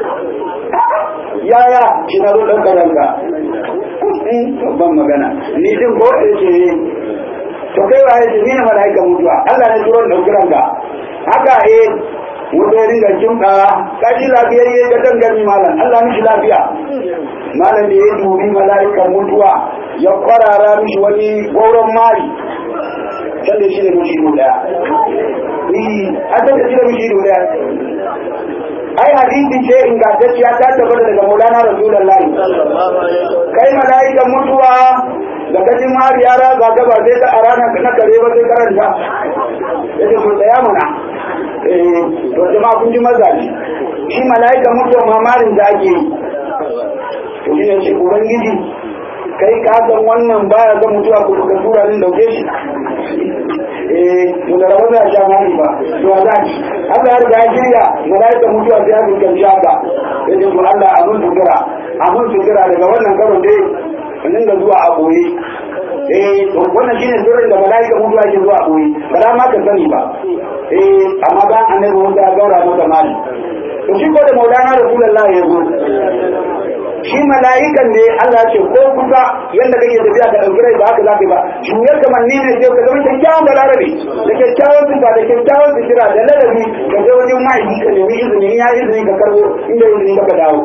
yaya shi na zo ɗan karanta babban magana ni din ko ce to kai wa yace ni ne mala'ikan mutuwa Allah ne turo da kiranka haka wanda ya ringa jimka kaji lafiyayye ga dangane malam Allah mishi lafiya malam da ya dubi mala'ikan mutuwa ya kwarara mishi wani gauron mari sanda shi da mishi daya a sanda shi da mishi daya ai hadisi ce ingantacciya ta tabbata daga Maulana Rasulullahi kai mala'ikan mutuwa da kajin mari yara ga gaba sai ta arana na kare ba sai karanta yace ko tsaya mana to jama'a kun ji mazaji shi mala'ikan mutuwa mamarin da ake yi to shi ne ce ubangiji kai ka san wannan baya ga mutuwa ko ka tura din dauke shi to da rawa da sha mani ba to azaki Allah ya riga shirya mala'ikan mutuwa sai ya dinga shaka yace to Allah abun fikira daga wannan karon dai nan da zuwa a boye wannan shine sirrin da mala'ikan mutuwa ke zuwa a boye ba da ma ka sani ba amma ba annabi wanda ya gaura maka mali to shi ko da Maulana Rasulullahi ya zo shi mala'ikan ne Allah ce ko kusa yanda kake tafiya ka dauki rai ba haka zaka ba shuyar kamar ni ne sai ka zama kyakkyawan balarabe da kyakkyawan tufa da kyakkyawan sitira da ladabi ka je wajen mahaifi ka nemi izini ya izini ka karbo inda izini ka dawo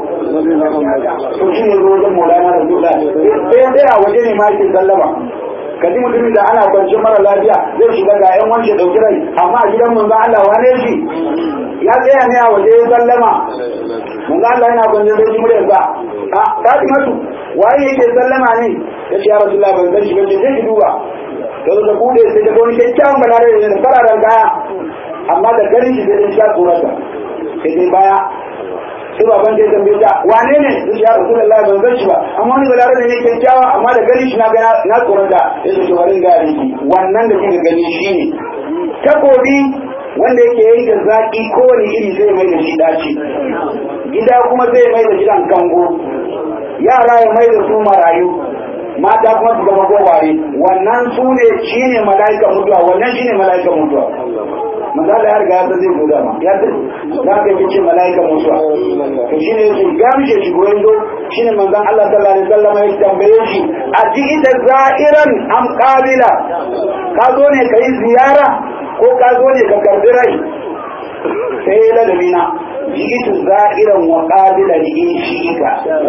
to shi ne wajen Maulana Rasulullahi sai dai a waje ne ma ke sallama kaji mutumin da ana kwanciyar mara lafiya zai shiga ga yan wance dauki rai amma a gidan manzo Allah wane shi ya tsaya ne a waje ya sallama manzo Allah yana kwanciyar da muryar sa a Fatimatu waye yake sallama ne ya ce ya Rasulullah ban san shi ba ce sai ki duba da da bude sai da wani kyakkyawan balare ne da fararen kaya amma da garin shi da sha tsorata sai dai baya sai baban da tambaye ta wane ne ya Rasulullah ban san shi ba amma wani balare ne kyakkyawa amma da garin shi na tsorata sai ce warin gari wannan da kika gani shine takobi wanda yake yi da zaki kowane iri zai mai da shi dace gida kuma zai mai da gidan kango yara ya mai da su marayu mata kuma su zama goware wannan su ne shine mala'ikan mutuwa wannan shine mala'ikan mutuwa maza da ya riga ya zai guda ma ya zai za ka yi ce mala'ikan mutuwa to shine yake gamshe shi goyon zo shine manzon Allah sallallahu alaihi wasallam ya tambaye shi a cikin da za'iran am qabila ka zo ne kai ziyara ko ka zo ne ka karbi rai sai ladabina jigitu za'iran wa qabila li shika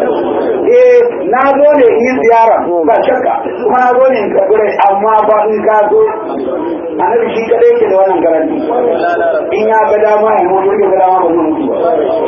na zo ne in ziyara ba shakka kuma na zo ne in karbi rai amma ba in ka zo annabi shi kadai yake da wannan garanti in ya ga dama ya mutu ya ga dama ba zai mutu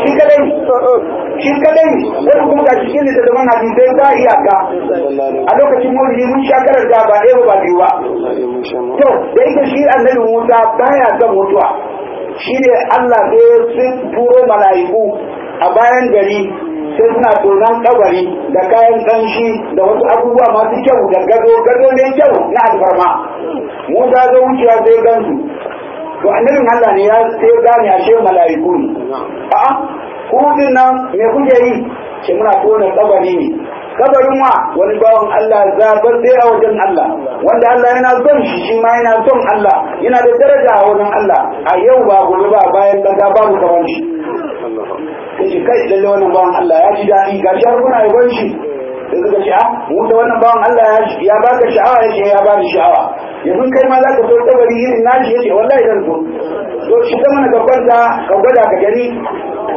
shi kadai wani kuma ga cikin da zaman hadisai ba iyaka a lokacin maulidi mun sha karanta ba ɗaya ba biyu ba to da yake shi annabi Musa baya son mutuwa shi ne Allah sai turo mala'iku a bayan gari sai suna tonon kabari da kayan kanshi da wasu abubuwa masu kyau da gado ne kyau na alfarma Musa zo wucewa sai gansu to annabin Allah ne ya sai gane ashe mala'iku ne a'a ku din nan me kuke yi ce muna tona kabari ne kabarin wa wani bawan Allah zabar sai a wajen Allah wanda Allah yana son shi ma yana son Allah yana da daraja a wajen Allah a yau ba gobe ba bayan kasa babu kamar shi sai shi kai lalle wannan bawan Allah ya ji daɗi ga shi har kuna yabon shi sai suka ce mu da wannan bawan Allah ya baka sha'awa ya ce ya bani sha'awa yanzu kai ma za ka so kabari irin nashi ya ce wallahi zan so to shi ta mana ka kwanta ka gwada ka gani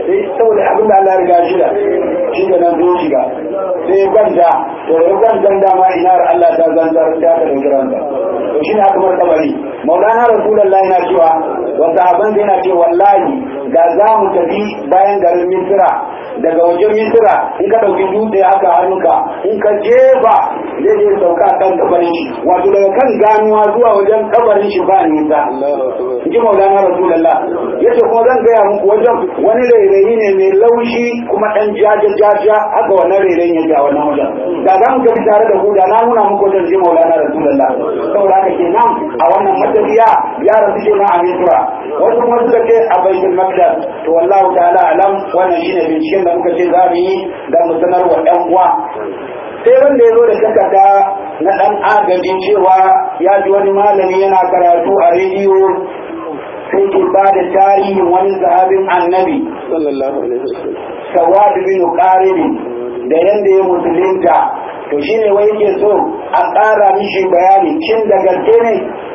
sai saboda abin da Allah ya riga shida shi da nan zo shiga sai kwanta to ya kwanta dama ina Allah ta zanzar ta da kiranta to shine aka bar kabari Maulana Rasulullahi na cewa wa sahaban da yana ce wallahi ga za mu tafi bayan garin Misra daga wajen Misra in ka dauki dutse aka hannunka in ka jefa zai je sauka kan kabarin shi wato daga kan ganuwa zuwa wajen kabarin shi ba nisa in ji Maulana Rasulullah yace kuma zan gaya muku wajen wani rairayi ne mai laushi kuma dan jaja haka wannan rairayin yake a wannan wajen da za mu tafi tare da ku da na nuna muku wajen ji Maulana Rasulullah saboda haka kenan a wannan matafiya ya rasu kenan a Misra wasu kuma suka ce a Baitul Maqdis to wallahu ta'ala alam wannan shine binciken da muka ce za mu yi da mu sanar wa ɗan uwa sai wanda ya zo da takarda na ɗan agajin cewa ya ji wani malami yana karatu a rediyo sai ke ba da tarihin wani sahabin annabi sallallahu alaihi wasallam Sawad bin Qarib da yanda ya musulunta to shine wai yake so a ƙara mishi bayani cin da gaske ne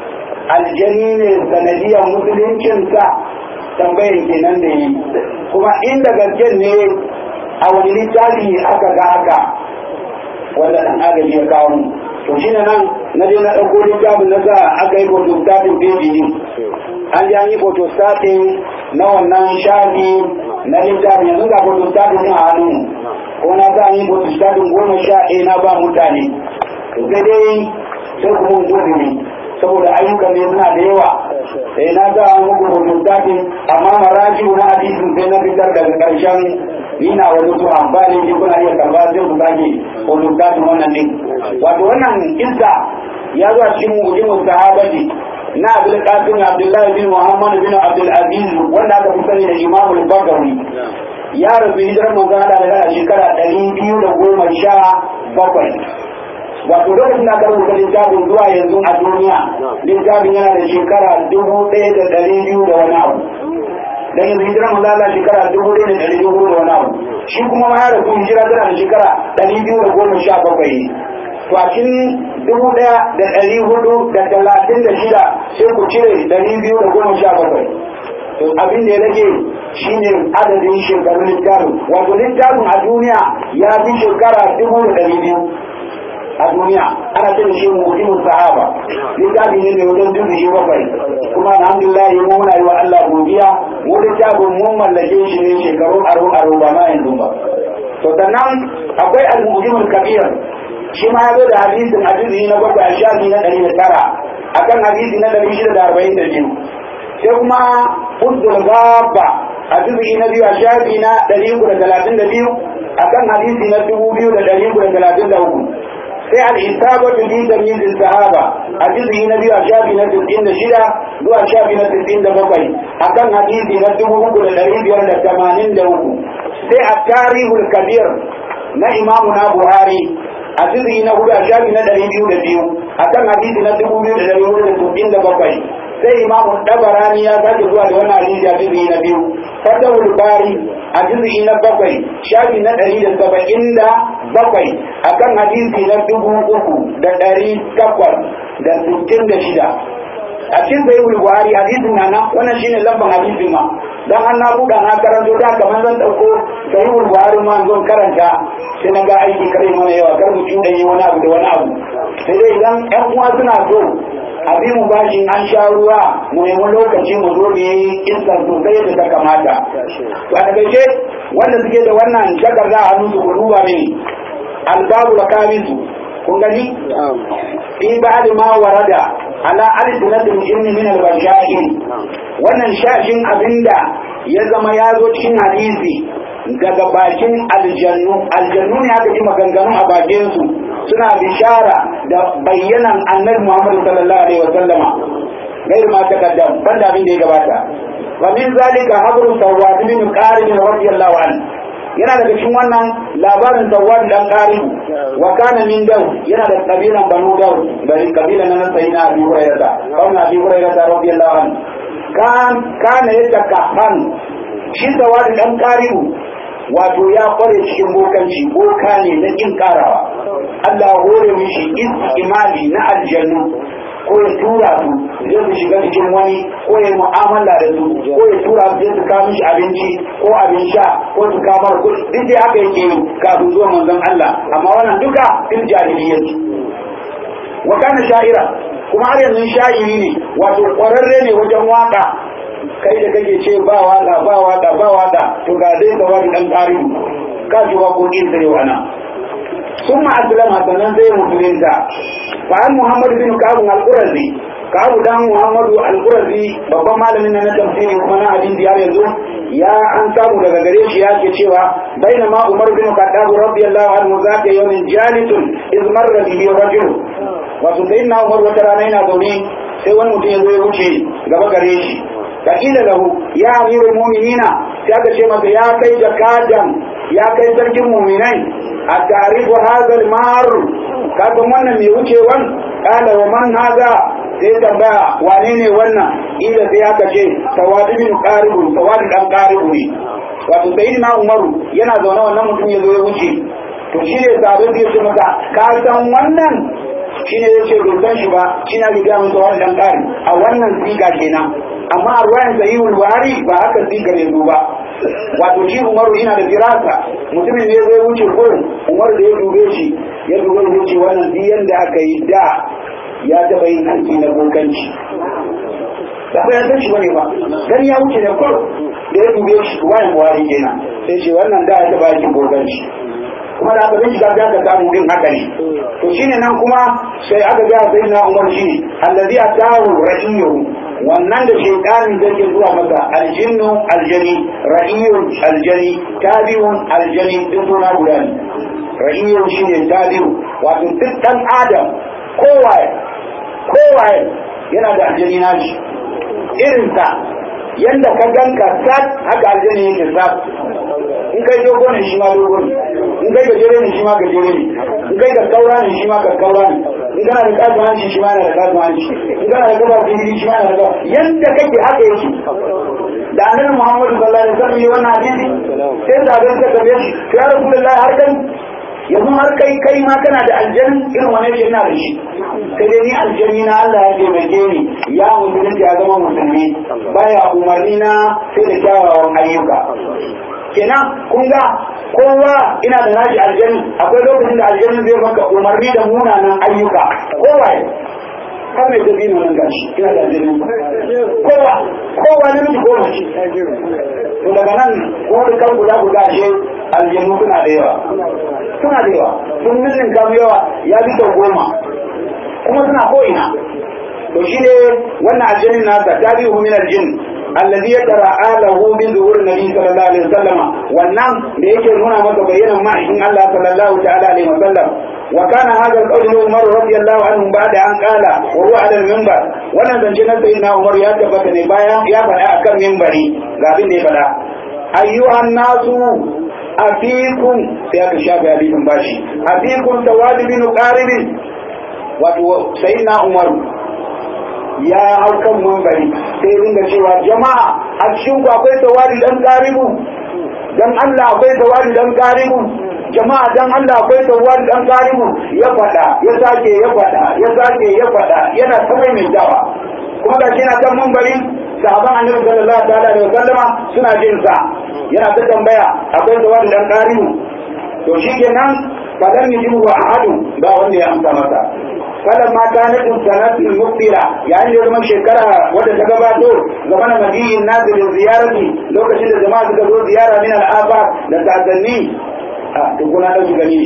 aljani ne sanadiyar musuluncinsa tambayar kenan da yi kuma inda gaske ne a wani littafi aka ga haka wanda ɗan agaji ya kawo to shi nan na je na ɗauko littafin na sa aka yi photostatin page an ji an yi photostatin na wannan shafi na littafin yanzu ga photostatin ɗin a hannu ko na sa an yi photostatin 11 na ba mutane to sai dai sai kuma gudu ne saboda ayyukan ne suna da yawa sai na ga an muku photostatin amma maraji na hadisin sai na fitar daga ƙarshen ina wani su amfani ne kuna iya karba zai ku sake photostatin wannan din wato wannan kissa ya zo a cikin mu'jimun sahabati na Abdul Qasim Abdullahi bin Muhammad bin Abdul Aziz wanda aka fi sani da Imam al-Bagawi ya rasu hijirar manzo Allah da shekara 217 wato lokacin da aka rubuta littafin zuwa yanzu a duniya littafin yana da shekara 1200 da wani abu dan yanzu hijira manzo Allah shekara 1200 da wani abu shi kuma ma ya rasu hijira tana da shekara 217 to a cikin 1436 sai ku cire 217 to abin da ya rage shine adadin shekarun littafin wato littafin a duniya ya fi shekara 200 a duniya ana ce da shi mutumin sahaba littafi ne mai wajen dubu shi bakwai kuma alhamdulillah mu muna yi wa Allah godiya mu littafin mun mallake shi ne shekaru aro ba ma yanzu ba to sannan akwai al-mujimul kabir shi ma ya zo da hadisin hadisi na bakwai a shafi na 109 akan hadisi na 642 sai kuma Uzdul Ghabba hadisi na biyu a shafi na 332 akan hadisi na 2333 sai al-isabatu bi tamyiz as-sahaba hadisi na biyu a shafi na 66 zuwa shafi na 67 akan hadisi na 3583 sai at-tarihul kabir na Imam Buhari hadisi na hudu a shafi na 202 akan hadisi na 2467 sai Imam Tabarani ya sake zuwa da wannan hadisi a hadisi na biyu Fatahul Bari a hadisi na 7 shafi na 177 akan hadisi na 3866 a cikin Sahihul Buhari hadisin nan wannan shine lamban hadisin ma dan an na buɗa na karanto da kamar zan dauko Sahihul Buhari ma zan karanta sai na ga aiki kare mana yawa kar mu tuda yi wani abu da wani abu sai dai idan ƴan uwa suna so abin mu bashin an sha ruwa mu nemi lokaci mu zo mu yi kinsan sosai da ta kamata to a takaice wanda suke da wannan takarda a hannun su ku duba mini albabu da kamisu kun gani fi ba'd ma warada ala alsinatil jinni min al-bashair wannan shashin abinda ya zama ya zo cikin hadisi daga bakin aljannu ne aka ji maganganu a bakin su suna bishara da bayyanan annabi Muhammad sallallahu alaihi wasallama gair ma takaddam banda abin da ya gabata wa min zalika habru Sawwad bin Qarib radiyallahu anhu yana daga cikin wannan labarin Sawwad dan Qarib wa kana min daw yana da kabilan Banu Daw bari kabilan nan sayyidina Abi Hurairah kana Abi Hurairah radiyallahu anhu kana yatakahhan shi Sawwad dan Qarib wato ya kware cikin bokanci boka ne na kin karawa Allah hore mishi istimali na aljannu ko ya tura su zai su shiga cikin wani ko ya mu'amala da su ko ya tura su zai su kawo mishi abinci ko abin sha ko su kamar kuɗi duk dai haka yake yi kafin zuwa manzon Allah amma wannan duka fil jahiliyyah wa kana sha'ira kuma har yanzu sha'iri ne wato ƙwararre ne wajen waka kai da kake ce ba waka to ga dai ka wani dan tarihi ka ji waƙoƙin sa yau ana ثم أسلم sannan zai musulunta fa an Muhammad bin Ka'ab al-Qurazi Ka'ab dan Muhammad al-Qurazi babban malamin na tafsiri kuma na hadisi har yanzu ya an samu daga gare shi yake cewa bainama Umar bin Khattab radiyallahu anhu zaka yawmin jalitun iz marra bihi rajul wato sayyidina Umar wata rana yana zaune sai wani mutum ya zo ya wuce gaba gare shi fakila lahu ya amirul mu'minina sai aka ce masa ya kai jakadan ya kai sarkin mu'minai a tarifu hazal mar kaga wannan mai wucewan kala wa man haza sai tambaya wane ne wannan ila sai aka ce tawadi bin qaribu tawadi dan qaribu ne wato sayyidina Umaru yana zaune wannan mutum ya zo ya wuce to shi ne sabon da ya ce maka ka san wannan shi ne ya ce bai san shi ba shi na riga mun tawadi dan qari a wannan siga kenan amma a ruwayan sahihul buhari ba haka sigar yanzu ba wato shi Umaru ina da firasa mutumin ne zai wuce ko Umaru da ya dube shi ya ce wannan diyan da aka yi da ya taba yin aiki na bokanci da ba ya san shi bane ba dan ya wuce ne ko da ya dube shi ruwayan buhari kenan sai ce wannan da ya taba yin bokanci kuma da aka bin shiga ga samu din haka ne to shine nan kuma sai aka ga sai na Umar shi allazi atahu ra'iyu wannan da shaytanin da ke zuwa masa aljinnu aljani ra'iyun aljani tabi'un aljani din suna guda ne ra'iyun shine tabi'u wato duk dan adam kowaye yana da aljani nashi irin sa yanda ka ganka sat haka aljani yake sat in kai dogo ne shi ma dogo ne in kai gajere ne shi ma gajere ne in kai ka kaura ne shi ma ka kaura ne in kana da kasuwanci shi ma na da kasuwanci in kana da gaba fili shi ma na da gaba yanda kake haka yake da annabi Muhammadu sallallahu alaihi wasallam yi wannan hadisi sai sabon ka kabe shi ya rasulullahi har kan yanzu har kai ma kana da aljanni irin wani shi ina da shi sai dai ni aljanni na Allah ya taimake ni ya musulunci ya zama musulmi baya umarni na sai da kyawawan ayyuka kenan kun ga kowa ina da nashi aljanni akwai lokacin da aljanni zai maka umarni da munanan ayyuka kowa har mai tafi nan gashi ina da aljanni kowa ne miji kowa shi to daga nan ko da kan guda ashe aljannu suna da yawa sun nufin kamu yawa ya bi sau 10 kuma suna ko'ina to shi ne wannan aljannin nasa tarihu min aljin alladhi yatara'a lahu min zuhur nabi sallallahu alaihi wasallam wannan da yake nuna maka bayanan ma'aikin Allah sallallahu ta'ala alaihi wasallam wa kana hadha al-qawl Umar radiyallahu anhu ba'da an qala wa huwa 'ala al-minbar wannan zance na sayyidina Umar ya tabbata ne bayan ya faɗa akan minbari ga abin da ya faɗa ayyuhan nasu afikum sai aka shafe hadisin bashi afikum tawadi bin qaribin wato sayyidina Umar ya hau kan mambari sai dinga cewa jama'a a cikin ku akwai tawari dan qaribu dan Allah akwai tawari dan qaribu jama'a dan Allah akwai tawari dan qaribu ya fada ya sake yana ta mai dawa kuma da shi na kan mambari sahaban annabi sallallahu alaihi wasallam suna jin sa yana ta tambaya akwai tawari dan qaribu to shikenan fadan yajibu wa ahadu ba wanda ya amsa masa فلما كانت السنة المقبلة يعني يوم شكرا وتتقباتو زمان مجيء الناس للزيارة لو كشد الجماعة تقول زيارة من الآباء لتعزلني تقول هذا سجني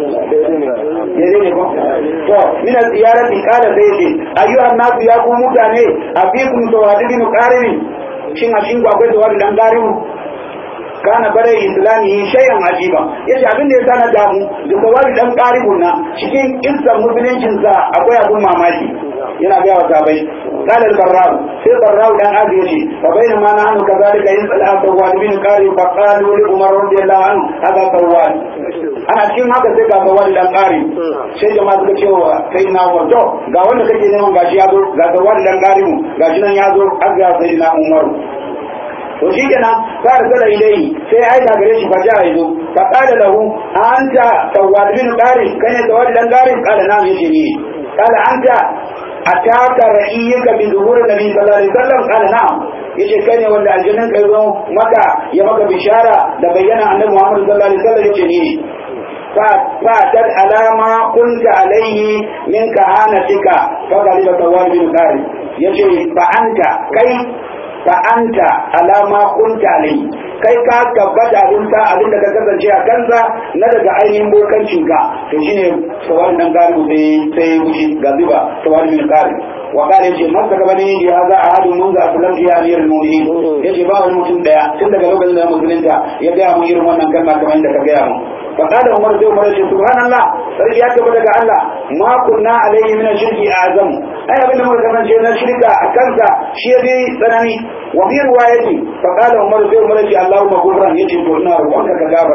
من الزيارة قال سيدي أيها الناس يقوموا تاني أفيكم سوادين مقارن شين أشين قوة سوادين مقارن kana bare islami shay'an ajiba yace abin da ya sana damu da kawai dan qaribun na cikin islam musuluncin sa akwai abun mamaki yana ga wata bai qala al-barra'u sai barra'u dan aji yace fa bayna ma nahnu kadhalika yasal al-awwal bin qarib fa qalu li umar radiyallahu anhu hada tawwal ana cikin haka sai ga tawwal dan qarib sai jama'a suka ce wa sai na wato ga wanda kake neman gashi yazo ga tawwal dan qarib gashi nan yazo azza sai na umar to shi kenan fa arsala ilayhi sai aika gare shi fa ja yazo fa qala lahu anta tawad bin qarib kana tawad dan qarib qala na'am yace ni qala anta ataka ra'iyyaka bi zuhur nabi sallallahu alaihi wasallam qala na'am yace kai ne wanda aljannan kai zo maka ya maka bishara da bayyana annabi Muhammad sallallahu alaihi wasallam yace ni فاتت على ما كنت عليه من كهانتك فغلب ثواب بن قارئ يجي فأنت على ما كنت عليه kai ka tabbata abin da ka kasance a kansa na daga ainihin bokancinka to shine sawar nan gari sai wuce gaziba sawar min kari wa kare ce masa gaba ne ya za a hadu mun za su lamfi ya niyar mu'minin yace ba wani mutum daya tun daga lokacin da musulunta ya gaya mu irin wannan kalma kamar yadda ka gaya mu فقال عمر زي عمر سبحان الله فرجع يتبدأ الله ما كنا عليه من الشرك أعظم أي أبن عمر كمان شيئا الشرك أكلت شيئا سنني وفي روايتي فقال عمر زي عمر اللهم كفرا يجب النار وأنك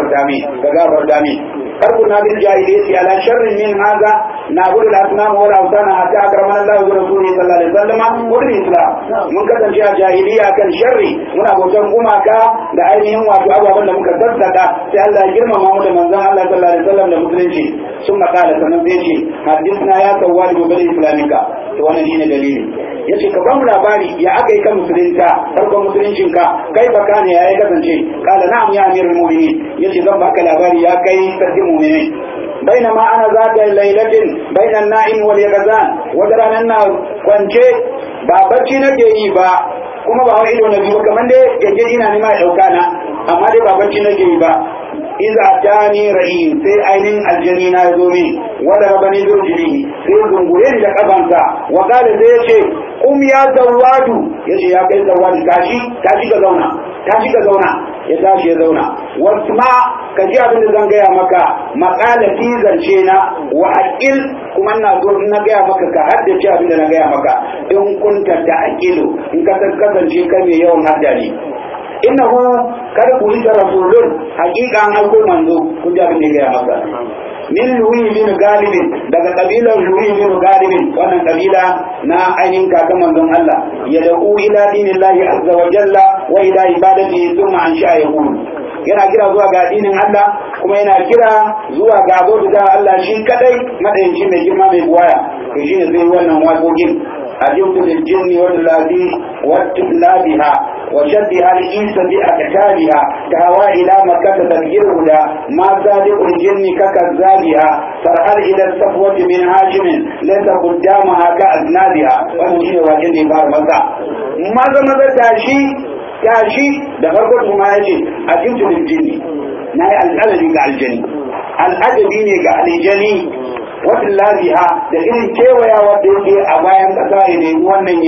كغابر دامي أركنا بالجاهلية على شر من هذا نعبد الأصنام والأوثان حتى أكرمنا الله ورسوله صلى الله عليه وسلم والإسلام من كتن شيئا جاهلية كان شر من أبو جنبما كا لأينهم وأبو أبو من كتبتك سأل جرم محمد من Allah sallallahu alaihi wasallam da musulunci sun makala sanan zai ce hadisna ya tawali wa bil islamika to wannan shine dalili yace ka ba mu labari ya aka yi ka musulunta farkon musuluncin ka kai baka ne ya kasance kala na'am ya amirul mu'minin yace zan baka labari ya kai sarkin mu'minin bainama ana zata lailatin bainan na'im wal yaqzan wadaran nan kwance ba bacci nake yi ba kuma ba wai ido na biyu kamar dai yake ina nima ya dauka na amma dai ba bacci nake yi ba iza tani rahim sai ainin aljani na zo min wala rabani durjini sai zungure ni da kafansa wa kala sai yace ya zawadu yace ya kai zawadu tashi ka zauna ya tashi ya zauna wasma ka ji abin da zan gaya maka maqalati zance na wa aqil kuma ina zo na gaya maka ka haddace abin da na gaya maka in kunta da aqilu in ka kasance kai mai yawan haddani innahu kada ku yi rasulun hakika an aiko manzo kun ji abin da ya maka min luwi bin galibin daga kabilar luwi bin galibin wannan kabila na ainihin kakan manzon Allah ya da'u ila dinillahi azza wa jalla wa ila ibadatihi thumma an sha'a yaqul yana kira zuwa ga addinin Allah kuma yana kira zuwa ga abota Allah shi kadai madayin mai girma mai buwaya to shine zai wannan waƙoƙin أجبت للجن والذي واتبلادها وشدها الإنس بأكتابها تهوى إلى مكة تذكرها ما صادق الجن ككذابها فرحل إلى الصفوة من هاشم ليس قدامها كأذنابها ونجي وجن بار مكة ماذا tashi da farko kuma yace ajibtu lil jinni nayi al'adabi ga aljani al'adabi ne ga aljani wallahiha da irin kewayawa da yake a bayan kasa ya nemi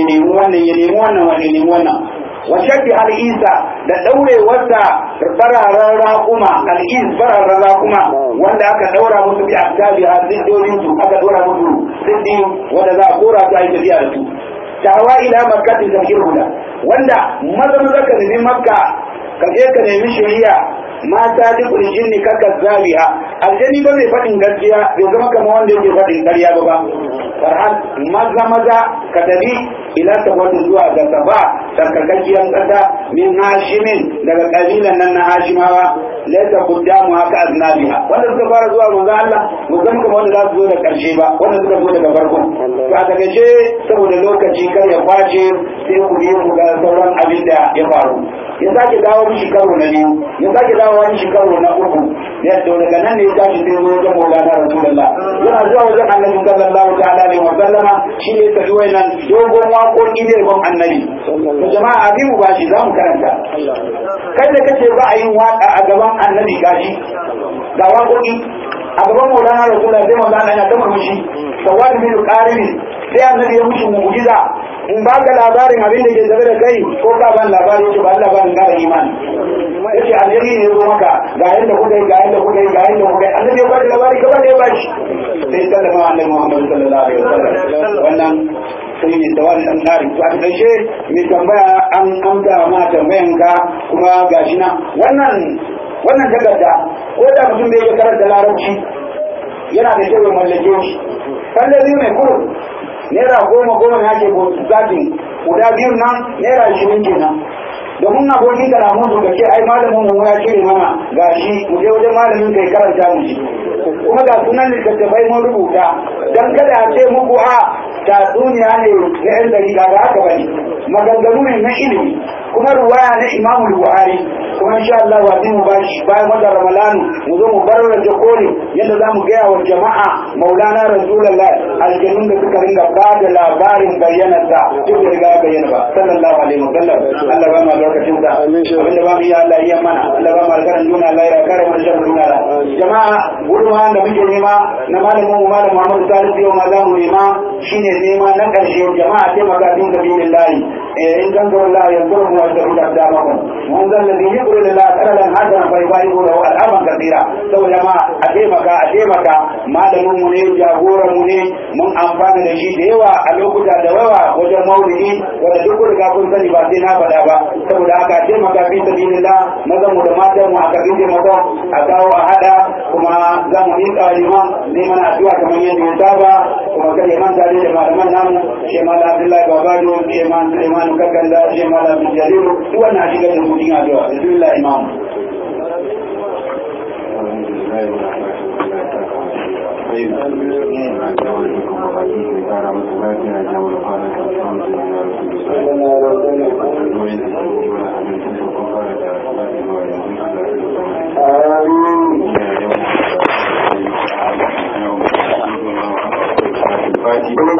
wannan wa shaddi al-isa da daure wata fararen raƙuma al-is fararen raƙuma wanda aka daura musu bi aktabi hazidolin su aka daura musu siddi wanda za a kora su a yi tafiya da su tawa ila makka ta zakiruna wanda maza ka nemi makka ka je ka nemi shari'a mata duk jinni kaka zabiha aljani ba mai faɗin gaskiya bai zama kamar wanda yake faɗin ƙarya ba farhan maza ka tabi ila tabbatu zuwa ga saba sarkakakkiyar ƙasa min hashimin daga ƙabilan nan na hashimawa laisa quddamu haka aznabiha wanda suka fara zuwa manzo Allah mu zama kamar wanda za su zo da ƙarshe ba wanda suka zo daga farko to a takaice saboda lokaci kar ya kwace sai ku yi ku ga sauran abin da ya faru ya sake dawo mishi karo na biyu ya sake dawo mishi karo na uku ya to daga nan ne ya tashi sai zo ga Maulana Rasulullah yana zuwa wajen Annabi sallallahu ta'ala alaihi wa sallama shi ne tafi wannan dogon waƙoƙi ne ban Annabi to jama'a abin mu bashi zamu karanta kai da kace ba a yin waka a gaban Annabi gashi ga waƙoƙi a gaban Maulana Rasulullah sai Maulana yana ta murmushi sawad bin qarib sai Annabi ya mushi mu'jiza in ba ka labarin abin da ke zabe da kai ko ka ban labari ce ba Allah ba ni da imani yace annabi ne zo maka ga yanda kuka yi annabi ya bada labari ka bada ya bashi sai sallama annabi Muhammad sallallahu alaihi wasallam wannan sai ne tawali dan kari to a kace mai tambaya an amsa ma tambayan ka kuma gashi na wannan takarda ko da mutum bai karanta larabci yana da kyau mallake shi kallabi mai kuru naira goma ne ake zaɓin guda biyu nan naira 20 kenan domin abokin ka na mutu ka ce ai malamin mu ya ce mana gashi mu je wajen malamin kai karanta mu shi kuma ga sunan littattafai mun rubuta dan kada a ce muku a tatsuniya ne na yan dariƙa ba haka bane maganganu ne na ilimi kuma ruwaya na Imam Buhari kuma insha Allah wa mu bashi bayan wata Ramadan mu zo mu barra da kore yadda zamu ga wa jama'a Maulana Rasulullah aljannun da suka ringa ba da labarin bayyana da duk da riga bayyana ba sallallahu alaihi wasallam Allah ba mu lokacin da abinda ba mu yi Allah ya mana Allah ba mu alkaran juna Allah ya kare mu sharrin juna jama'a gurma da muke nema na malamin mu malam Muhammad Salisu yau ma zamu nema shine nema na karshe jama'a sai magabin sabilillah in kan ga Allah ya zuru mu da damakum mun zan da yi kula da Allah hadan fa yabaihu lahu al'aman kabira saboda ma a taimaka malamin mu ne jagoran mu ne mun amfana da shi da yawa a lokuta da yawa wajen maulidi wanda duk riga kun sani ba sai na faɗa ba saboda haka taimaka fi sabilillah mazan mu da matan mu a kabin da a kawo a hada kuma za mu yi liman neman addu'a kamar yadda ya saba kuma kada man tare da malaman namu shi malam Abdullahi Babado shi malam Sulaiman Kakanda shi malam Jalilu duk wannan shiga da mutum addu'a bismillah imam Amin.